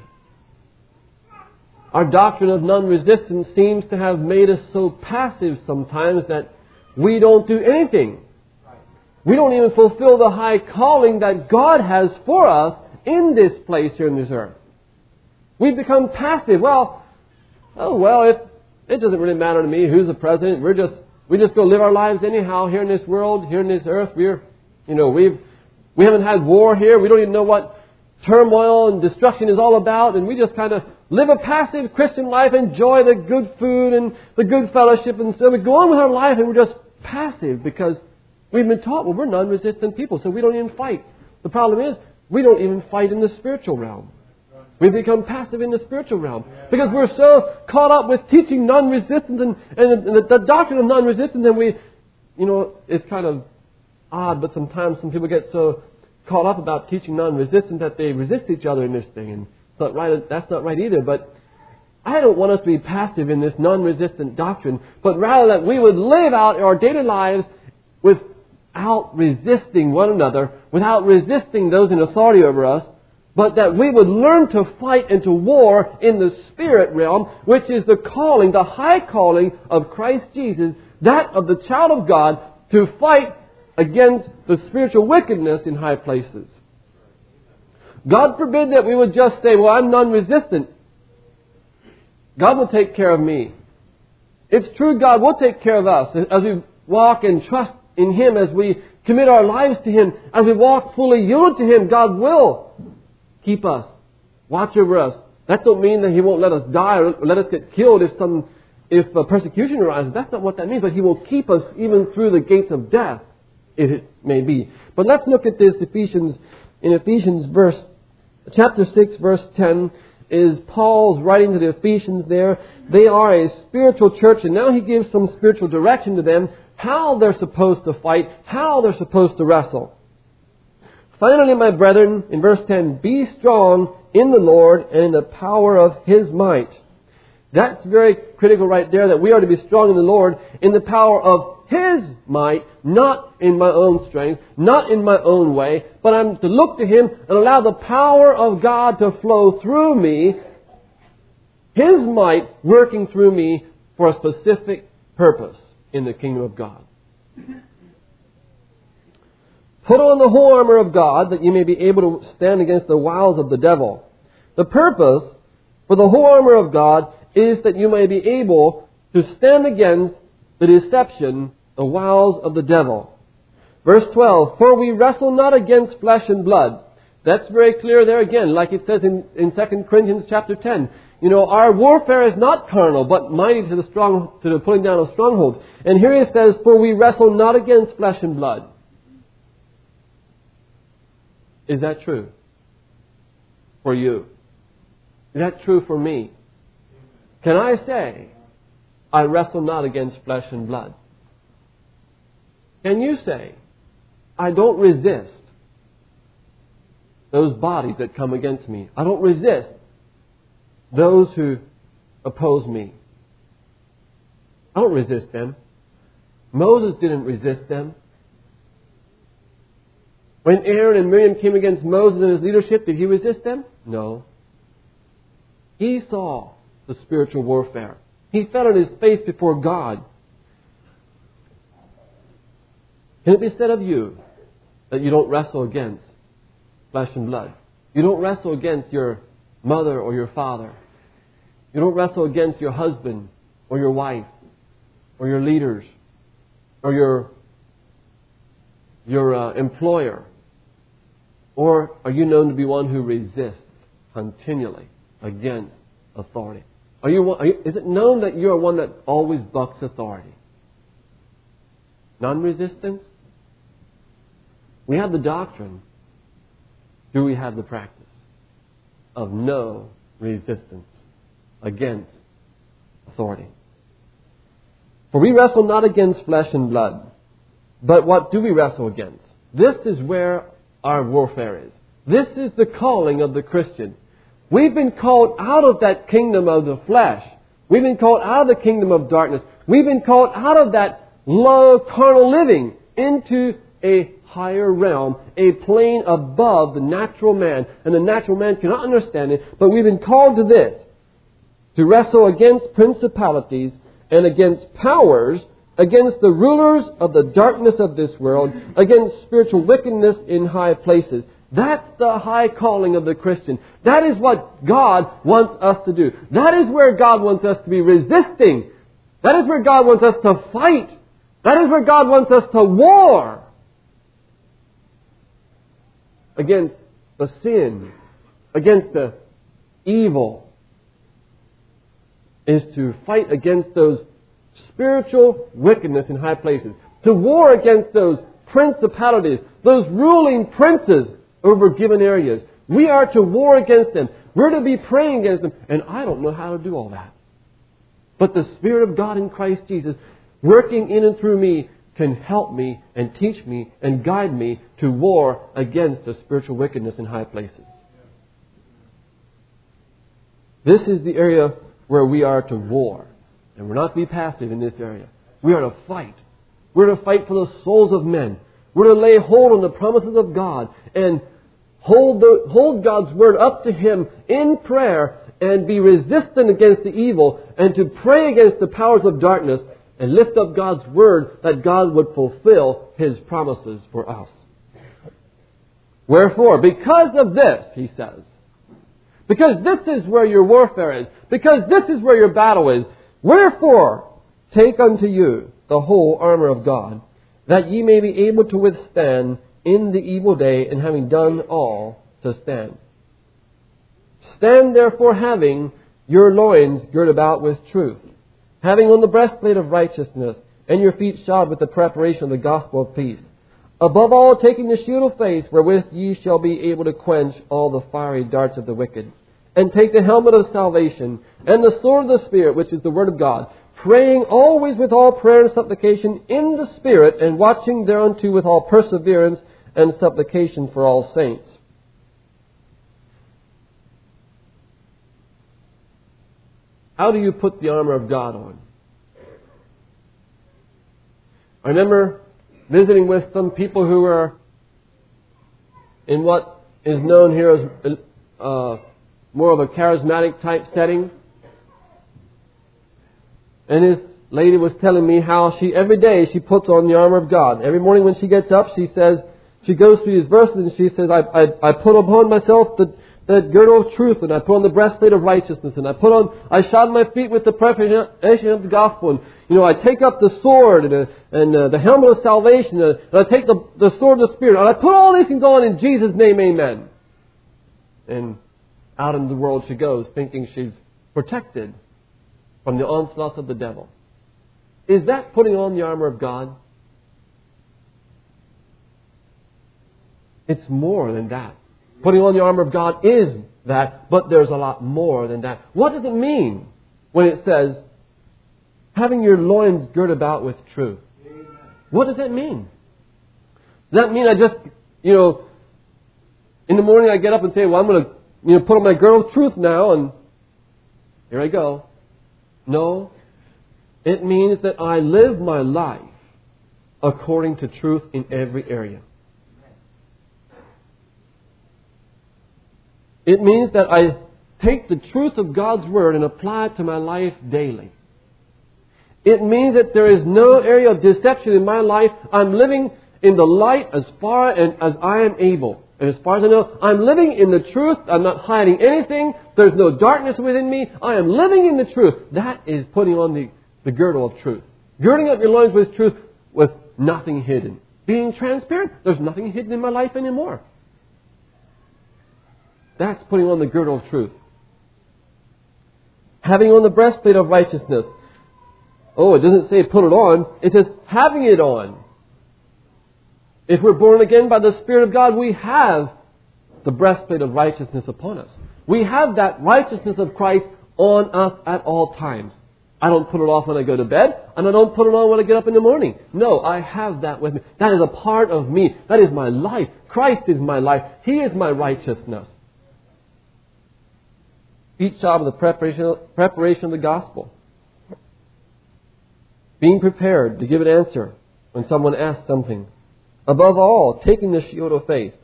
Our doctrine of non-resistance seems to have made us so passive sometimes that we don't do anything. We don't even fulfill the high calling that God has for us in this place here in this earth. We've become passive. It doesn't really matter to me who's the president. We just go live our lives anyhow here in this world, here in this earth. We haven't had war here. We don't even know what turmoil and destruction is all about, and we just kind of live a passive Christian life, enjoy the good food and the good fellowship, and so we go on with our life and we're just passive because we've been taught, well, we're non-resistant people, so we don't even fight. The problem is, we don't even fight in the spiritual realm. We become passive in the spiritual realm because we're so caught up with teaching non-resistance and the doctrine of non-resistance, and we, it's kind of odd, but sometimes some people get so caught up about teaching non-resistance that they resist each other in this thing, and it's not right. That's not right either. But I don't want us to be passive in this non-resistant doctrine, but rather that we would live out our daily lives without resisting one another, without resisting those in authority over us, but that we would learn to fight and to war in the spirit realm, which is the calling, the high calling of Christ Jesus, that of the child of God, to fight against the spiritual wickedness in high places. God forbid that we would just say, well, I'm non-resistant. God will take care of me. It's true, God will take care of us as we walk and trust in Him, as we commit our lives to Him, as we walk fully yielded to Him. God will keep us, watch over us. That don't mean that He won't let us die or let us get killed if persecution arises. That's not what that means. But He will keep us even through the gates of death, if it may be. But let's look at this in Ephesians chapter 6, verse 10. Is Paul's writing to the Ephesians there. They are a spiritual church, and now he gives some spiritual direction to them, how they're supposed to fight, how they're supposed to wrestle. Finally, my brethren, in verse 10, be strong in the Lord and in the power of His might. That's very critical right there, that we are to be strong in the Lord, in the power of His might, not in my own strength, not in my own way, but I'm to look to Him and allow the power of God to flow through me, His might working through me for a specific purpose in the kingdom of God. Put on the whole armor of God, that you may be able to stand against the wiles of the devil. The purpose for the whole armor of God is that you may be able to stand against the deception, the wiles of the devil. Verse 12, for we wrestle not against flesh and blood. That's very clear there again, like it says in 2 Corinthians chapter 10. Our warfare is not carnal, but mighty to the pulling down of strongholds. And here it says, for we wrestle not against flesh and blood. Is that true for you? Is that true for me? Can I say, I wrestle not against flesh and blood? Can you say, I don't resist those bodies that come against me? I don't resist those who oppose me. I don't resist them. Moses didn't resist them. When Aaron and Miriam came against Moses and his leadership, did he resist them? No. He saw the spiritual warfare. He fell on his face before God. Can it be said of you that you don't wrestle against flesh and blood? You don't wrestle against your mother or your father. You don't wrestle against your husband or your wife or your leaders or your employer. Or are you known to be one who resists continually against authority? Is it known that you are one that always bucks authority? Non-resistance? We have the doctrine. Do we have the practice of no resistance against authority? For we wrestle not against flesh and blood. But what do we wrestle against? This is where our warfare is. This is the calling of the Christian. We've been called out of that kingdom of the flesh. We've been called out of the kingdom of darkness. We've been called out of that low carnal living into a higher realm, a plane above the natural man. And the natural man cannot understand it, but we've been called to this, to wrestle against principalities and against powers, against the rulers of the darkness of this world, against spiritual wickedness in high places. That's the high calling of the Christian. That is what God wants us to do. That is where God wants us to be resisting. That is where God wants us to fight. That is where God wants us to war against the sin against the evil is to fight against those spiritual wickedness in high places. To war against those principalities, those ruling princes over given areas. We are to war against them. We're to be praying against them. And I don't know how to do all that. But the Spirit of God in Christ Jesus, working in and through me, can help me and teach me and guide me to war against the spiritual wickedness in high places. This is the area where we are to war. And we're not to be passive in this area. We are to fight. We're to fight for the souls of men. We're to lay hold on the promises of God and hold God's Word up to Him in prayer and be resistant against the evil and to pray against the powers of darkness and lift up God's Word that God would fulfill His promises for us. Wherefore, because of this, he says, because this is where your warfare is, because this is where your battle is, wherefore, take unto you the whole armor of God, that ye may be able to withstand in the evil day, and having done all, to stand. Stand therefore, having your loins girt about with truth, having on the breastplate of righteousness, and your feet shod with the preparation of the gospel of peace. Above all, taking the shield of faith, wherewith ye shall be able to quench all the fiery darts of the wicked. And take the helmet of salvation, and the sword of the Spirit, which is the Word of God, praying always with all prayer and supplication in the Spirit, and watching thereunto with all perseverance and supplication for all saints. How do you put the armor of God on? I remember visiting with some people who were in what is known here as more of a charismatic type setting. And this lady was telling me how every day she puts on the armor of God. Every morning when she gets up, she says, she goes through these verses and she says, I put upon myself the girdle of truth, and I put on the breastplate of righteousness, and I shod my feet with the preparation of the gospel, and I take up the sword and the helmet of salvation, and I take the sword of the Spirit, and I put all these things on in Jesus' name, amen. And out into the world she goes, thinking she's protected from the onslaughts of the devil. Is that putting on the armor of God? It's more than that. Putting on the armor of God is that, but there's a lot more than that. What does it mean when it says, having your loins girt about with truth? What does that mean? Does that mean I just, in the morning I get up and say, well, I'm going to, put on my girdle of truth now, and here I go. No. It means that I live my life according to truth in every area. It means that I take the truth of God's Word and apply it to my life daily. It means that there is no area of deception in my life. I'm living in the light as far as I am able. And as far as I know, I'm living in the truth. I'm not hiding anything. There's no darkness within me. I am living in the truth. That is putting on the girdle of truth. Girding up your loins with truth with nothing hidden. Being transparent. There's nothing hidden in my life anymore. That's putting on the girdle of truth. Having on the breastplate of righteousness. Oh, it doesn't say put it on. It says having it on. If we're born again by the Spirit of God, we have the breastplate of righteousness upon us. We have that righteousness of Christ on us at all times. I don't put it off when I go to bed, and I don't put it on when I get up in the morning. No, I have that with me. That is a part of me. That is my life. Christ is my life. He is my righteousness. Each job of the preparation of the gospel. Being prepared to give an answer when someone asks something. Above all, taking the shield of faith,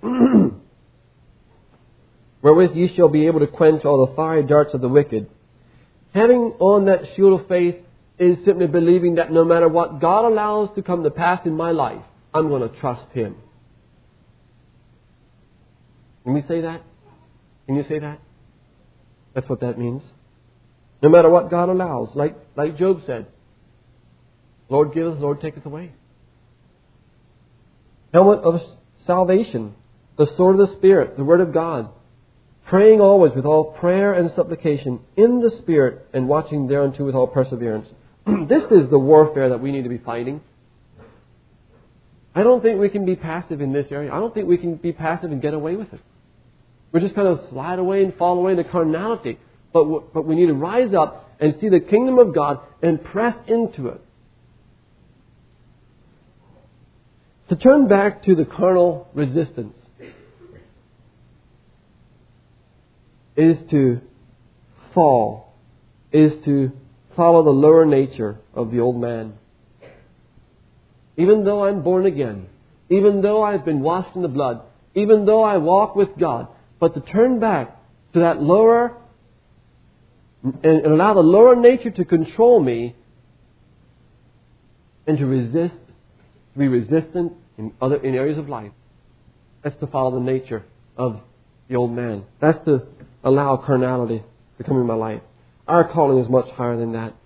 wherewith ye shall be able to quench all the fiery darts of the wicked. Having on that shield of faith is simply believing that no matter what God allows to come to pass in my life, I'm going to trust Him. Can we say that? Can you say that? That's what that means. No matter what God allows, like Job said, Lord giveth, Lord taketh away. Helmet of salvation, the sword of the Spirit, the Word of God. praying always with all prayer and supplication in the Spirit, and watching thereunto with all perseverance. This is the warfare that we need to be fighting. I don't think we can be passive in this area. I don't think we can be passive and get away with it. We're just kind of slide away and fall away into carnality. But we need to rise up and see the kingdom of God and press into it. To turn back to the carnal resistance is to fall, is to follow the lower nature of the old man. Even though I'm born again, even though I've been washed in the blood, even though I walk with God, but to turn back to that lower and allow the lower nature to control me and to resist, to be resistant in areas of life. That's to follow the nature of the old man. That's to allow carnality to come in my life. Our calling is much higher than that.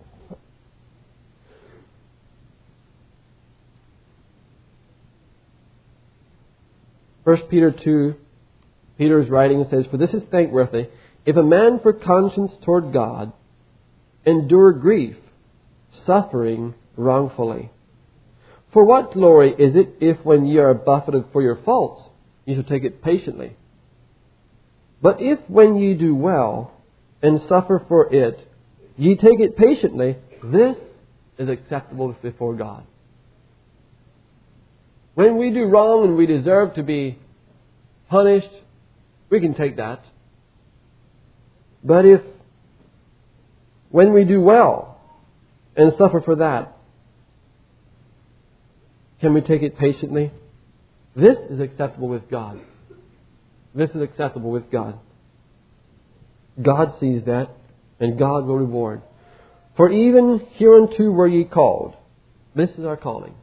1 Peter 2, Peter is writing and says, "For this is thankworthy, if a man for conscience toward God endure grief, suffering wrongfully. For what glory is it if when ye are buffeted for your faults, ye shall take it patiently? But if when ye do well, and suffer for it, ye take it patiently, this is acceptable before God." When we do wrong and we deserve to be punished, we can take that. But if when we do well and suffer for that, can we take it patiently? This is acceptable with God. This is acceptable with God. God sees that, and God will reward. "For even hereunto were ye called." This is our calling.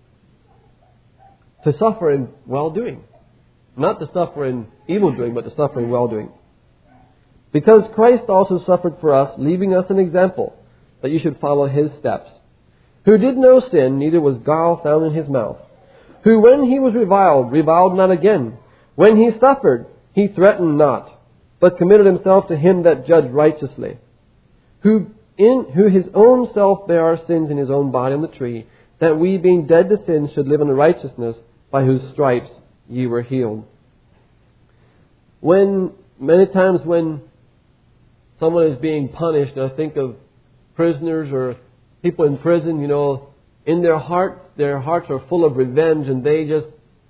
To suffer in well-doing. Not to suffer in evil-doing, but to suffer in well-doing. "Because Christ also suffered for us, leaving us an example, that you should follow his steps. Who did no sin, neither was guile found in his mouth. Who when he was reviled, reviled not again. When he suffered, he threatened not, but committed himself to him that judged righteously. Who his own self bare our sins in his own body on the tree, that we, being dead to sin, should live in the righteousness, by whose stripes ye were healed." Many times when someone is being punished, I think of prisoners or people in prison, in their hearts are full of revenge, and they just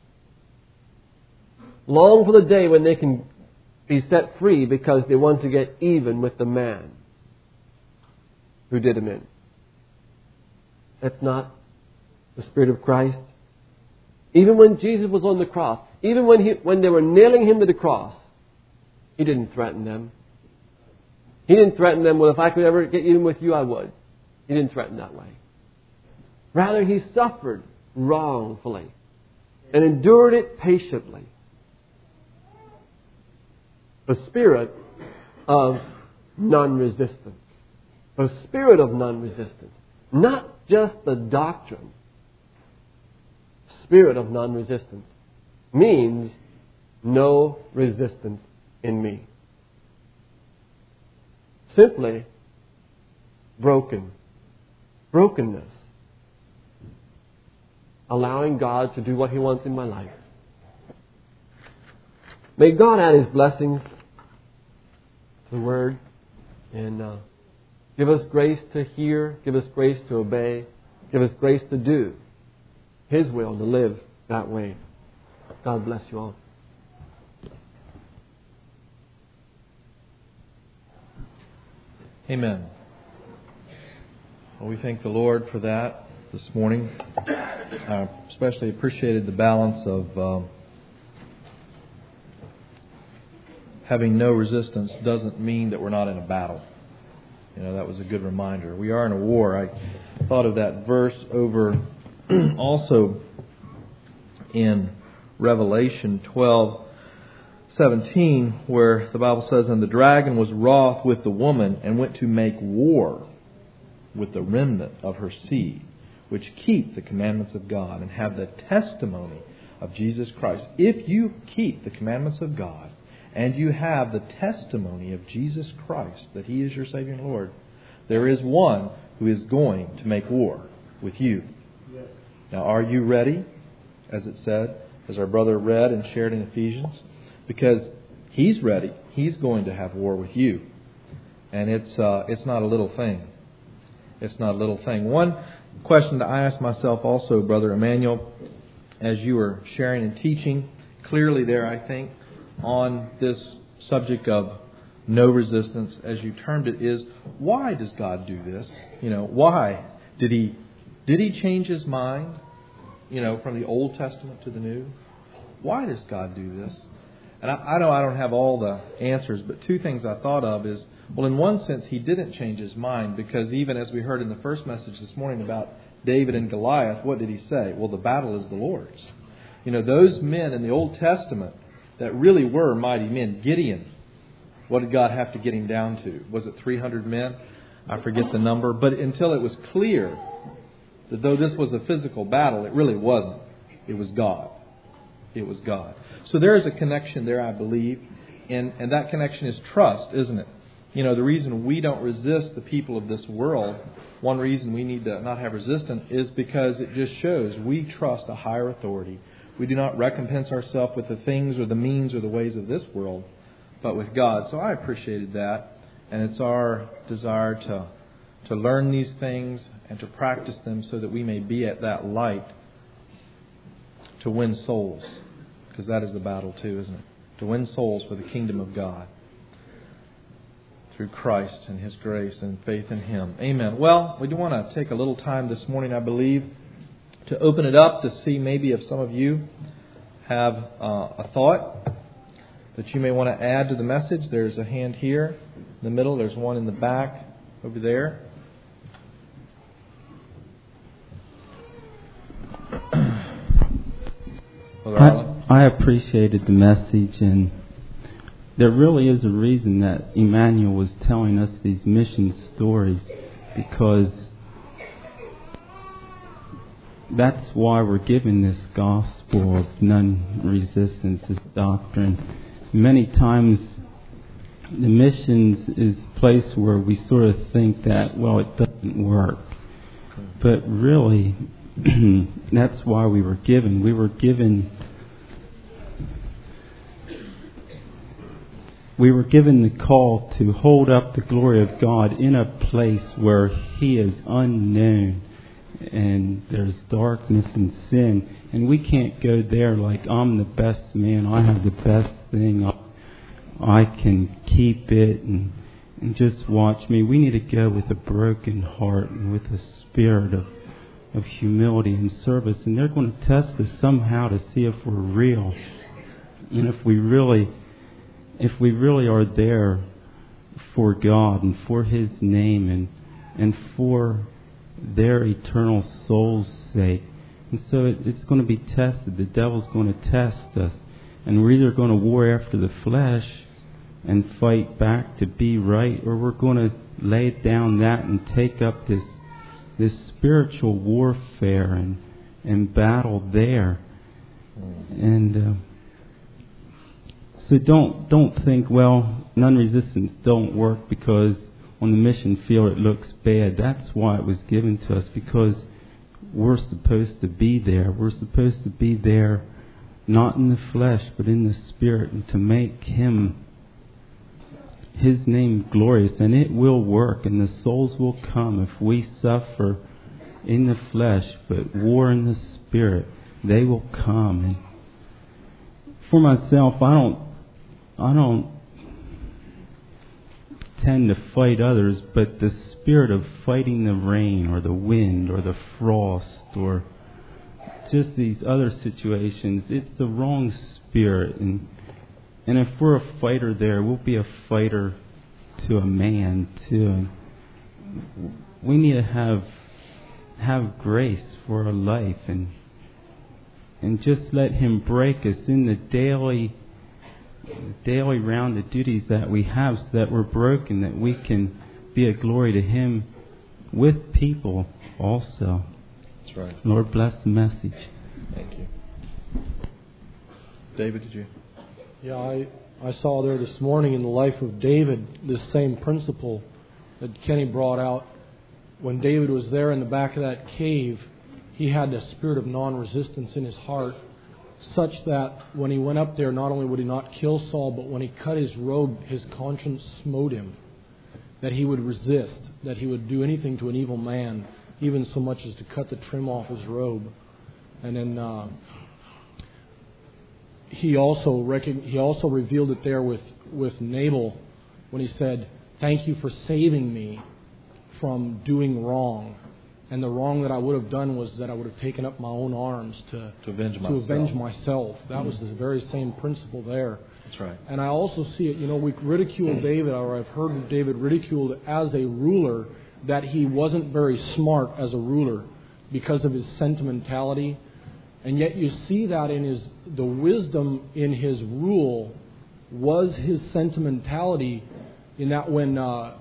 long for the day when they can be set free because they want to get even with the man who did them in. That's not the Spirit of Christ. Even when Jesus was on the cross, even when they were nailing him to the cross, he didn't threaten them. He didn't threaten them, "Well, if I could ever get even with you, I would." He didn't threaten that way. Rather, he suffered wrongfully and endured it patiently. The spirit of non-resistance. The spirit of non-resistance. Not just the doctrine. Spirit of non-resistance means no resistance in me. Simply brokenness. Allowing God to do what he wants in my life. May God add his blessings to the Word and give us grace to hear, give us grace to obey, give us grace to do his will, to live that way. God bless you all. Amen. Well, we thank the Lord for that this morning. I especially appreciated the balance of having no resistance doesn't mean that we're not in a battle. That was a good reminder. We are in a war. I thought of that verse over also in Revelation 12:17, where the Bible says, "And the dragon was wroth with the woman, and went to make war with the remnant of her seed, which keep the commandments of God, and have the testimony of Jesus Christ." If you keep the commandments of God, and you have the testimony of Jesus Christ, that He is your Savior and Lord, there is one who is going to make war with you. Yes. Now, are you ready, as it said, as our brother read and shared in Ephesians? Because he's ready. He's going to have war with you. And it's not a little thing. It's not a little thing. One question that I asked myself also, Brother Emmanuel, as you were sharing and teaching clearly there, I think, on this subject of no resistance, as you termed it, is why does God do this? Why did He change His mind? From the Old Testament to the New. Why does God do this? And I know I don't have all the answers, but two things I thought of is, well, in one sense, He didn't change His mind, because even as we heard in the first message this morning about David and Goliath, what did He say? Well, the battle is the Lord's. Those men in the Old Testament that really were mighty men. Gideon, what did God have to get him down to? Was it 300 men? I forget the number. But until it was clear that though this was a physical battle, it really wasn't. It was God. It was God. So there is a connection there, I believe. And that connection is trust, isn't it? The reason we don't resist the people of this world, one reason we need to not have resistance is because it just shows we trust a higher authority. We do not recompense ourselves with the things or the means or the ways of this world, but with God. So I appreciated that. And it's our desire to learn these things and to practice them so that we may be at that light to win souls. Because that is the battle too, isn't it? To win souls for the kingdom of God through Christ and His grace and faith in Him. Amen. Well, we do want to take a little time this morning, I believe, to open it up to see maybe if some of you have a thought that you may want to add to the message. There's a hand here in the middle. There's one in the back over there. I appreciated the message, and there really is a reason that Emmanuel was telling us these mission stories, because that's why we're given this gospel of non-resistance, this doctrine. Many times the missions is a place where we sort of think that, well, it doesn't work. But really, that's why we were given. We were given the call to hold up the glory of God in a place where He is unknown and there's darkness and sin. And we can't go there like, I'm the best man, I have the best thing, I can keep it and just watch me. We need to go with a broken heart and with a spirit of humility and service. And they're going to test us somehow to see if we're real. And if we really are there for God and for His name and for their eternal soul's sake. And so it's going to be tested. The devil's going to test us. And we're either going to war after the flesh and fight back to be right, or we're going to lay down that and take up this spiritual warfare and battle there. And so don't think, well, non-resistance don't work because on the mission field it looks bad. That's why it was given to us, because we're supposed to be there. We're supposed to be there not in the flesh but in the Spirit, and to make His name glorious. And it will work, and the souls will come if we suffer in the flesh but war in the Spirit. They will come. And for myself, I don't tend to fight others, but the spirit of fighting the rain or the wind or the frost or just these other situations, it's the wrong spirit. And if we're a fighter there, we'll be a fighter to a man too. And we need to have grace for our life and just let Him break us in the daily round of duties that we have, so that we're broken, that we can be a glory to Him with people also. That's right. Lord, bless the message. Thank you. David, did you? Yeah, I saw there this morning in the life of David this same principle that Kenny brought out. When David was there in the back of that cave, he had the spirit of non-resistance in his heart, such that when he went up there, not only would he not kill Saul, but when he cut his robe, his conscience smote him, that he would resist, that he would do anything to an evil man, even so much as to cut the trim off his robe. And then he also revealed it there with Nabal when he said, "Thank you for saving me from doing wrong. And the wrong that I would have done was that I would have taken up my own arms to avenge myself." That was the very same principle there. That's right. And I also see it, we ridicule David, or I've heard David ridiculed as a ruler, that he wasn't very smart as a ruler because of his sentimentality. And yet you see that in the wisdom in his rule was his sentimentality, in that when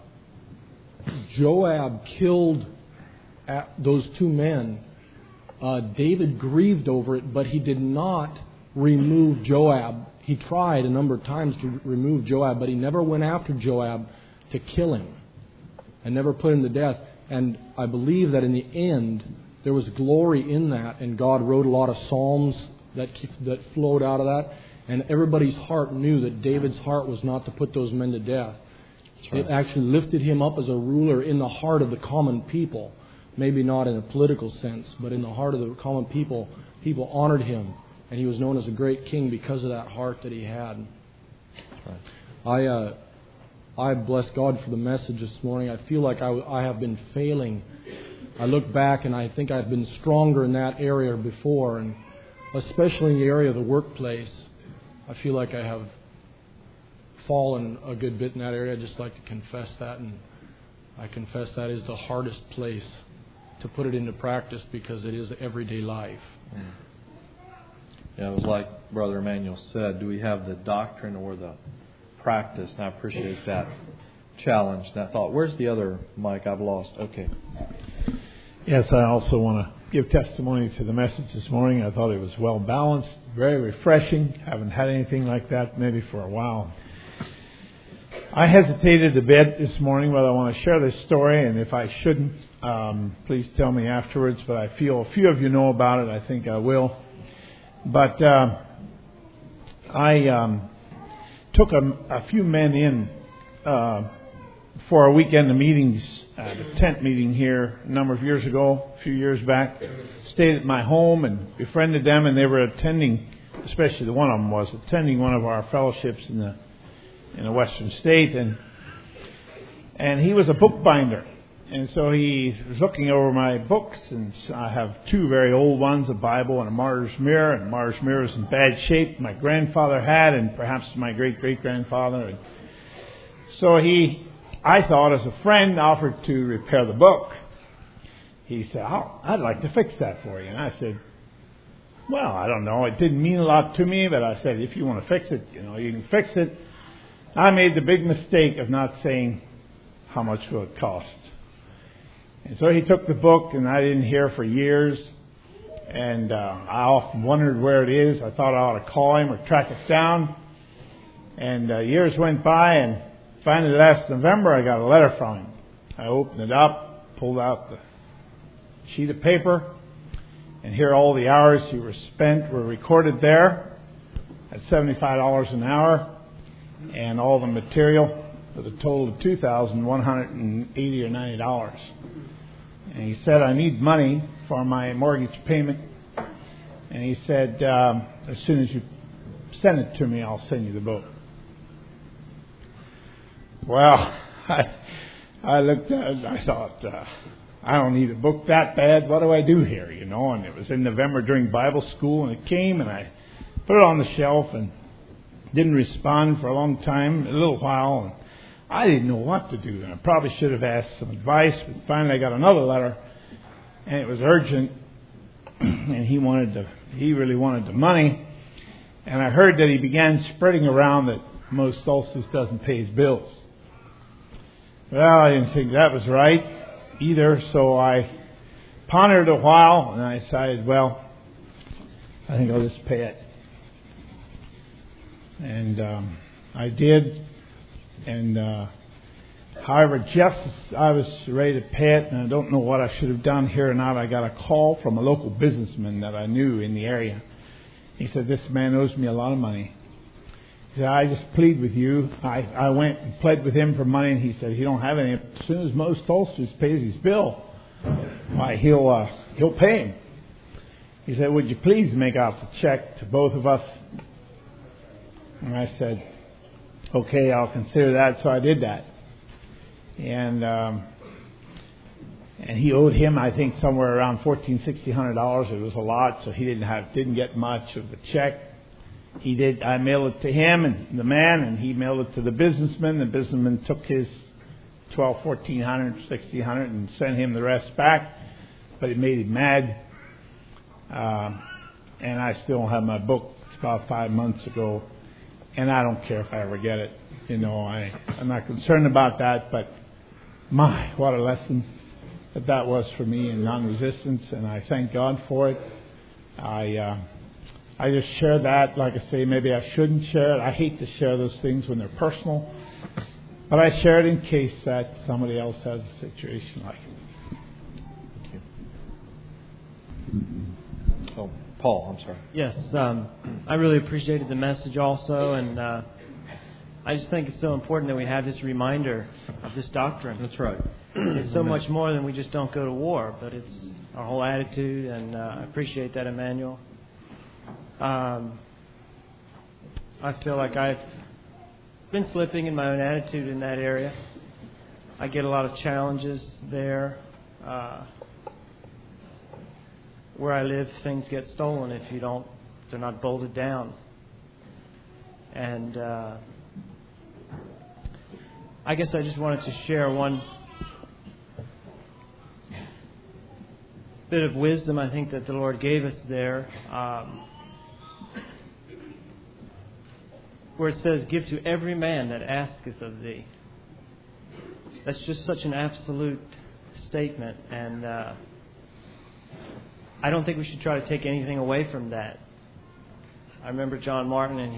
Joab killed those two men, David grieved over it, but he did not remove Joab. He tried a number of times to remove Joab, but he never went after Joab to kill him and never put him to death. And I believe that in the end, there was glory in that, and God wrote a lot of psalms that flowed out of that. And everybody's heart knew that David's heart was not to put those men to death. Right. It actually lifted him up as a ruler in the heart of the common people. Maybe not in a political sense, but in the heart of the common people, people honored him. And he was known as a great king because of that heart that he had. Right. I bless God for the message this morning. I feel like I have been failing. I look back and I think I've been stronger in that area before, and especially in the area of the workplace. I feel like I have fallen a good bit in that area. I just like to confess that, and I confess that is the hardest place to put it into practice because it is everyday life. Yeah, it was like Brother Emmanuel said, do we have the doctrine or the practice? And I appreciate that challenge, that thought. Where's the other mic? I've lost. Okay. Yes, I also want to give testimony to the message this morning. I thought it was well balanced, very refreshing. Haven't had anything like that maybe for a while. I hesitated a bit this morning whether I want to share this story, and if I shouldn't, please tell me afterwards. But I feel a few of you know about it. I think I will. But I took a few men in for a weekend of meetings at a tent meeting here a number of years ago, a few years back. Stayed at my home and befriended them, and they were attending, especially the one of them was attending one of our fellowships in the Western state, and he was a bookbinder. And so he was looking over my books, and I have two very old ones, a Bible and a Martyr's Mirror. And Martyr's Mirror is in bad shape. My grandfather had, and perhaps my great-great-grandfather. And so I thought, as a friend, offered to repair the book. He said, "Oh, I'd like to fix that for you." And I said, "Well, I don't know. It didn't mean a lot to me, but I said, if you want to fix it, you can fix it." I made the big mistake of not saying how much will it cost. And so he took the book, and I didn't hear for years. And I often wondered where it is. I thought I ought to call him or track it down. And years went by, and finally last November I got a letter from him. I opened it up, pulled out the sheet of paper, and here all the hours he was spent were recorded there at $75 an hour, and all the material with a total of $2,180 or $90. And he said, "I need money for my mortgage payment." And he said, "As soon as you send it to me, I'll send you the book." Well, I looked at it and I thought, I don't need a book that bad. What do I do here, And it was in November during Bible school, and it came, and I put it on the shelf and didn't respond for a long time, a little while, and I didn't know what to do. And I probably should have asked some advice, but finally I got another letter, and it was urgent, and he really wanted the money. And I heard that he began spreading around that most Solstice doesn't pay his bills. Well, I didn't think that was right either, so I pondered a while, and I decided, well, I think I'll just pay it. And I did. And however, just as I was ready to pay it, and I don't know what I should have done here or not, I got a call from a local businessman that I knew in the area. He said, "This man owes me a lot of money." He said, "I just plead with you." I went and pled with him for money, and he said, "He don't have any." As soon as Mo Stolsters pays his bill, why, he'll pay him. He said, "Would you please make out the check to both of us?" And I said, "Okay, I'll consider that." So I did that. And he owed him, I think, somewhere around $1,400-$1,600. It was a lot, so he didn't get much of the check. He did. I mailed it to him and the man, and he mailed it to the businessman. The businessman took his $1,200, $1,400, $1,600 and sent him the rest back, but it made him mad. And I still don't have my book. It's about 5 months ago, and I don't care if I ever get it. You know, I'm not concerned about that, but my, what a lesson that was for me in non-resistance, and I thank God for it. I just share that. Like I say, maybe I shouldn't share it. I hate to share those things when they're personal, but I share it in case that somebody else has a situation like it. Thank you. Oh, Paul, I'm sorry. Yes, I really appreciated the message also, and I just think it's so important that we have this reminder of this doctrine. That's right. It's so much more than we just don't go to war, but it's our whole attitude, and I appreciate that, Emmanuel. I feel like I've been slipping in my own attitude in that area. I get a lot of challenges there. Where I live, things get stolen if they're not bolted down. And I guess I just wanted to share one bit of wisdom I think that the Lord gave us there, where it says, "Give to every man that asketh of thee." That's just such an absolute statement, and I don't think we should try to take anything away from that. I remember John Martin in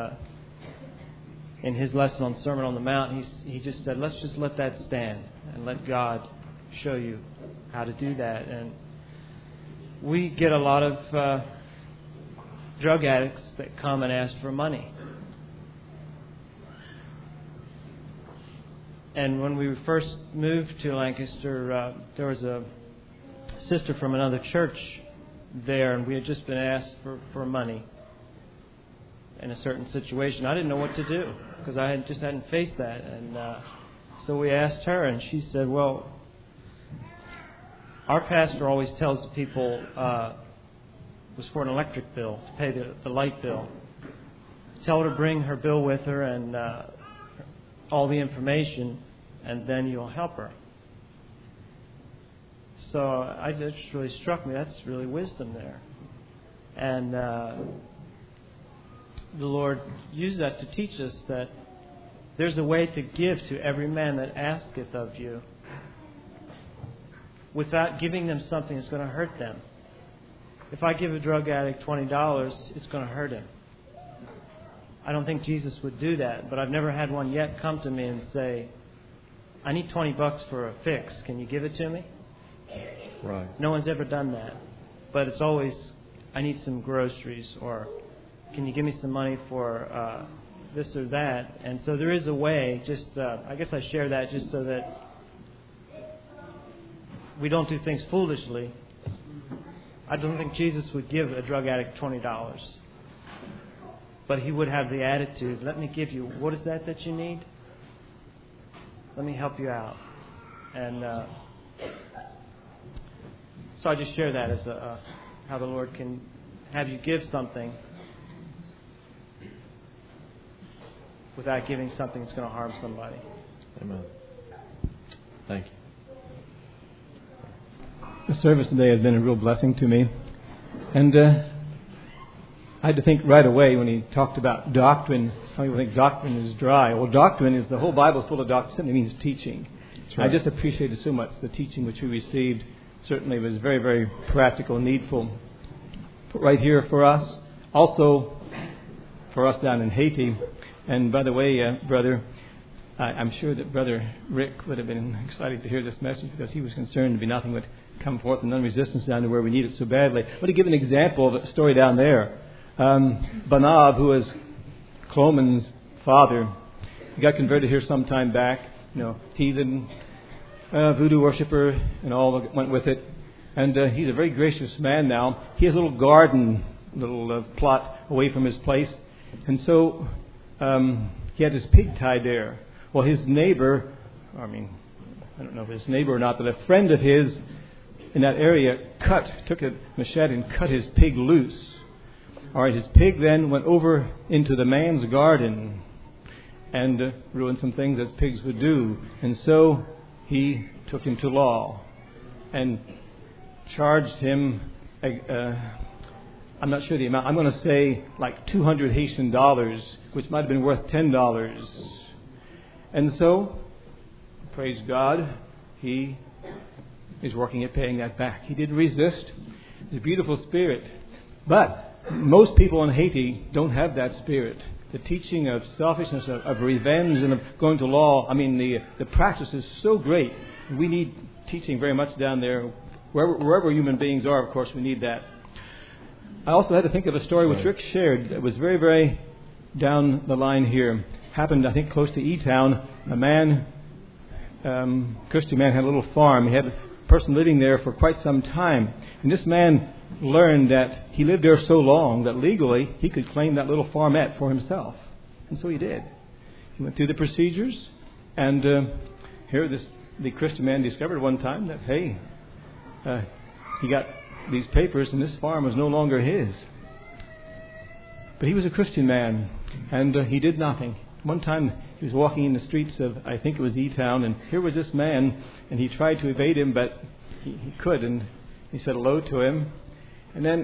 his lesson on Sermon on the Mount, he just said, let's just let that stand and let God show you how to do that. And we get a lot of drug addicts that come and ask for money. And when we first moved to Lancaster, there was a sister from another church there, and we had just been asked for money in a certain situation. I didn't know what to do because I hadn't faced that, and so we asked her, and she said, "Well, our pastor always tells the people it was for an electric bill to pay the light bill. Tell her to bring her bill with her and all the information, and then you'll help her." So it just really struck me. That's really wisdom there. And the Lord used that to teach us that there's a way to give to every man that asketh of you without giving them something that's going to hurt them. If I give a drug addict $20, it's going to hurt him. I don't think Jesus would do that, but I've never had one yet come to me and say, "I need $20 for a fix. Can you give it to me?" Right. No one's ever done that. But it's always, "I need some groceries," or "Can you give me some money for this or that?" And so there is a way, I guess I share that just so that we don't do things foolishly. I don't think Jesus would give a drug addict $20. But he would have the attitude, "Let me give you, what is that you need? Let me help you out." And so I just share that as how the Lord can have you give something without giving something that's going to harm somebody. Amen. Thank you. The service today has been a real blessing to me. And I had to think right away when he talked about doctrine. Some people think doctrine is dry. Well, doctrine is, the whole Bible is full of doctrine. Simply means teaching. Right. I just appreciated so much the teaching which we received. Certainly was very, very practical and needful. Right here for us. Also, for us down in Haiti. And by the way, brother, I'm sure that Brother Rick would have been excited to hear this message because he was concerned to be nothing but come forth in non-resistance down to where we need it so badly. I want to give an example of a story down there. Banab, who was Cloman's father, he got converted here some time back. Heathen, voodoo worshiper, and all that went with it. And he's a very gracious man now. He has a little garden, little plot away from his place. And so he had his pig tied there. Well, his neighbor, I don't know if it's neighbor or not, but a friend of his in that area took a machete and cut his pig loose. All right, his pig then went over into the man's garden and ruined some things as pigs would do. And so he took him to law and charged him, I'm not sure the amount, I'm going to say like 200 Haitian dollars, which might have been worth $10. And so, praise God, he is working at paying that back. He didn't resist. It's a beautiful spirit. But most people in Haiti don't have that spirit. The teaching of selfishness, of revenge, and of going to law, the practice is so great. We need teaching very much down there. Wherever human beings are, of course, we need that. I also had to think of a story which Rick shared that was very, very down the line here. Happened, I think, close to E-Town. A man, Christian man, had a little farm. He had a person living there for quite some time. And this man learned that he lived there so long that legally he could claim that little farmette for himself. And so he did. He went through the procedures. And the Christian man discovered one time that, hey, he got these papers and this farm was no longer his. But he was a Christian man, and he did nothing. One time he was walking in the streets of, I think it was E-Town, and here was this man, and he tried to evade him, but he could, and he said hello to him. And then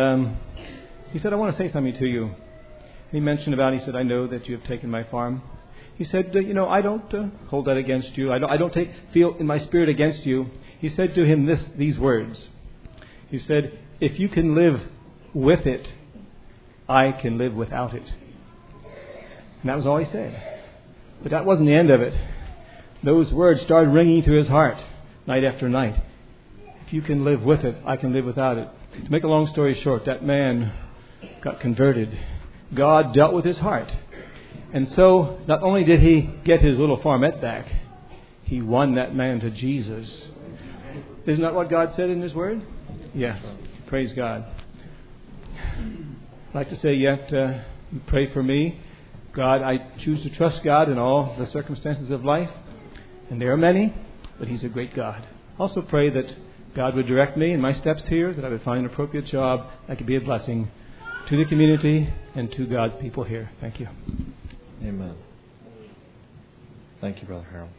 he said, I want to say something to you. And he mentioned he said, I know that you have taken my farm. He said, I don't hold that against you. I don't feel in my spirit against you. He said to him these words. He said, if you can live with it, I can live without it. And that was all he said. But that wasn't the end of it. Those words started ringing through his heart night after night. If you can live with it, I can live without it. To make a long story short, that man got converted. God dealt with his heart. And so, not only did he get his little farmette back, he won that man to Jesus. Isn't that what God said in His Word? Yes. Praise God. I'd like to say yet, pray for me. God, I choose to trust God in all the circumstances of life. And there are many, but He's a great God. Also pray that God would direct me in my steps here, that I would find an appropriate job that could be a blessing to the community and to God's people here. Thank you. Amen. Thank you, Brother Harold.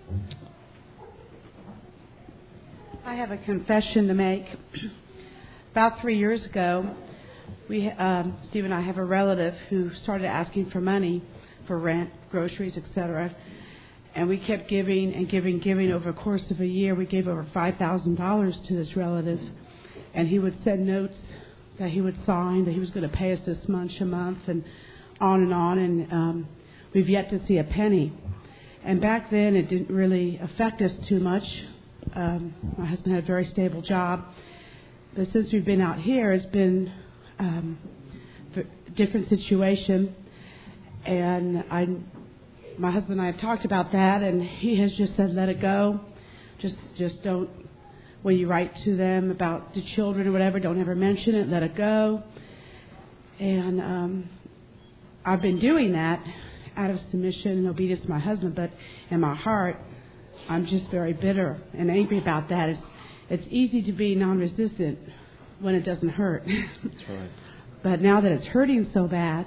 I have a confession to make. About 3 years ago, Steve and I have a relative who started asking for money for rent, groceries, etc. And we kept giving and giving. Over the course of a year, we gave over $5,000 to this relative. And he would send notes that he would sign, that he was going to pay us this much a month, and on. And we've yet to see a penny. And back then, it didn't really affect us too much. My husband had a very stable job. But since we've been out here, it's been a different situation. And my husband and I have talked about that, and he has just said, let it go. Just don't, when you write to them about the children or whatever, don't ever mention it, let it go. And I've been doing that out of submission and obedience to my husband, but in my heart, I'm just very bitter and angry about that. It's easy to be non-resistant when it doesn't hurt. That's right. But now that it's hurting so bad,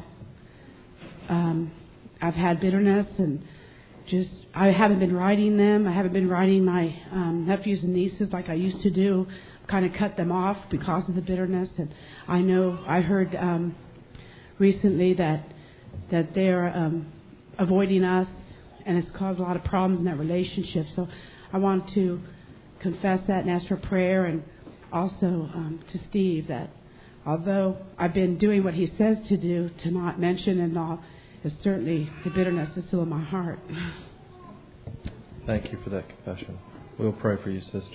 I've had bitterness, and I haven't been writing them. I haven't been writing my nephews and nieces like I used to do. Kind of cut them off because of the bitterness. And I heard recently that they're avoiding us, and it's caused a lot of problems in that relationship. So I want to confess that and ask for prayer, and also to Steve that although I've been doing what he says to do, to not mention and all, is certainly the bitterness is still in my heart. Thank you for that confession. We'll pray for you, sister.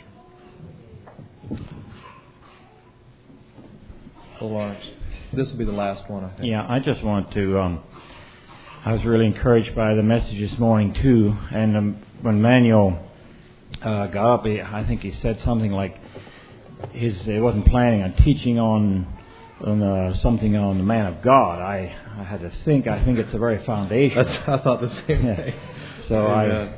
Well, Lawrence, this will be the last one, I think. Yeah, I just want to... I was really encouraged by the message this morning, too. And when Manuel got up, I think he said something like he wasn't planning on teaching on something on the man of God. I had to think. I think it's the very foundation. I thought the same thing. So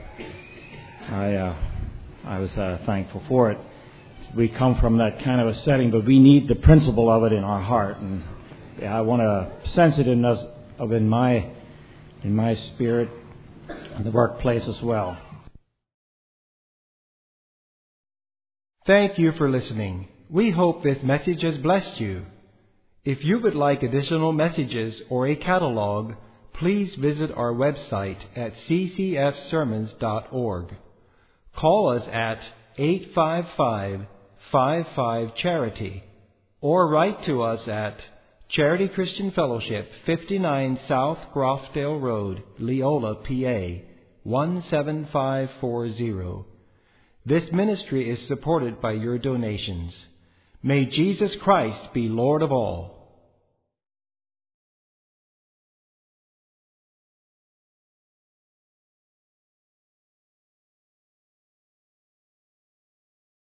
I was thankful for it. We come from that kind of a setting, but we need the principle of it in our heart, and I want to sense it in my spirit and the workplace as well. Thank you for listening. We hope this message has blessed you. If you would like additional messages or a catalog, please visit our website at ccfsermons.org. Call us at 855-55-CHARITY or write to us at Charity Christian Fellowship, 59 South Grofdale Road, Leola, PA, 17540. This ministry is supported by your donations. May Jesus Christ be Lord of all.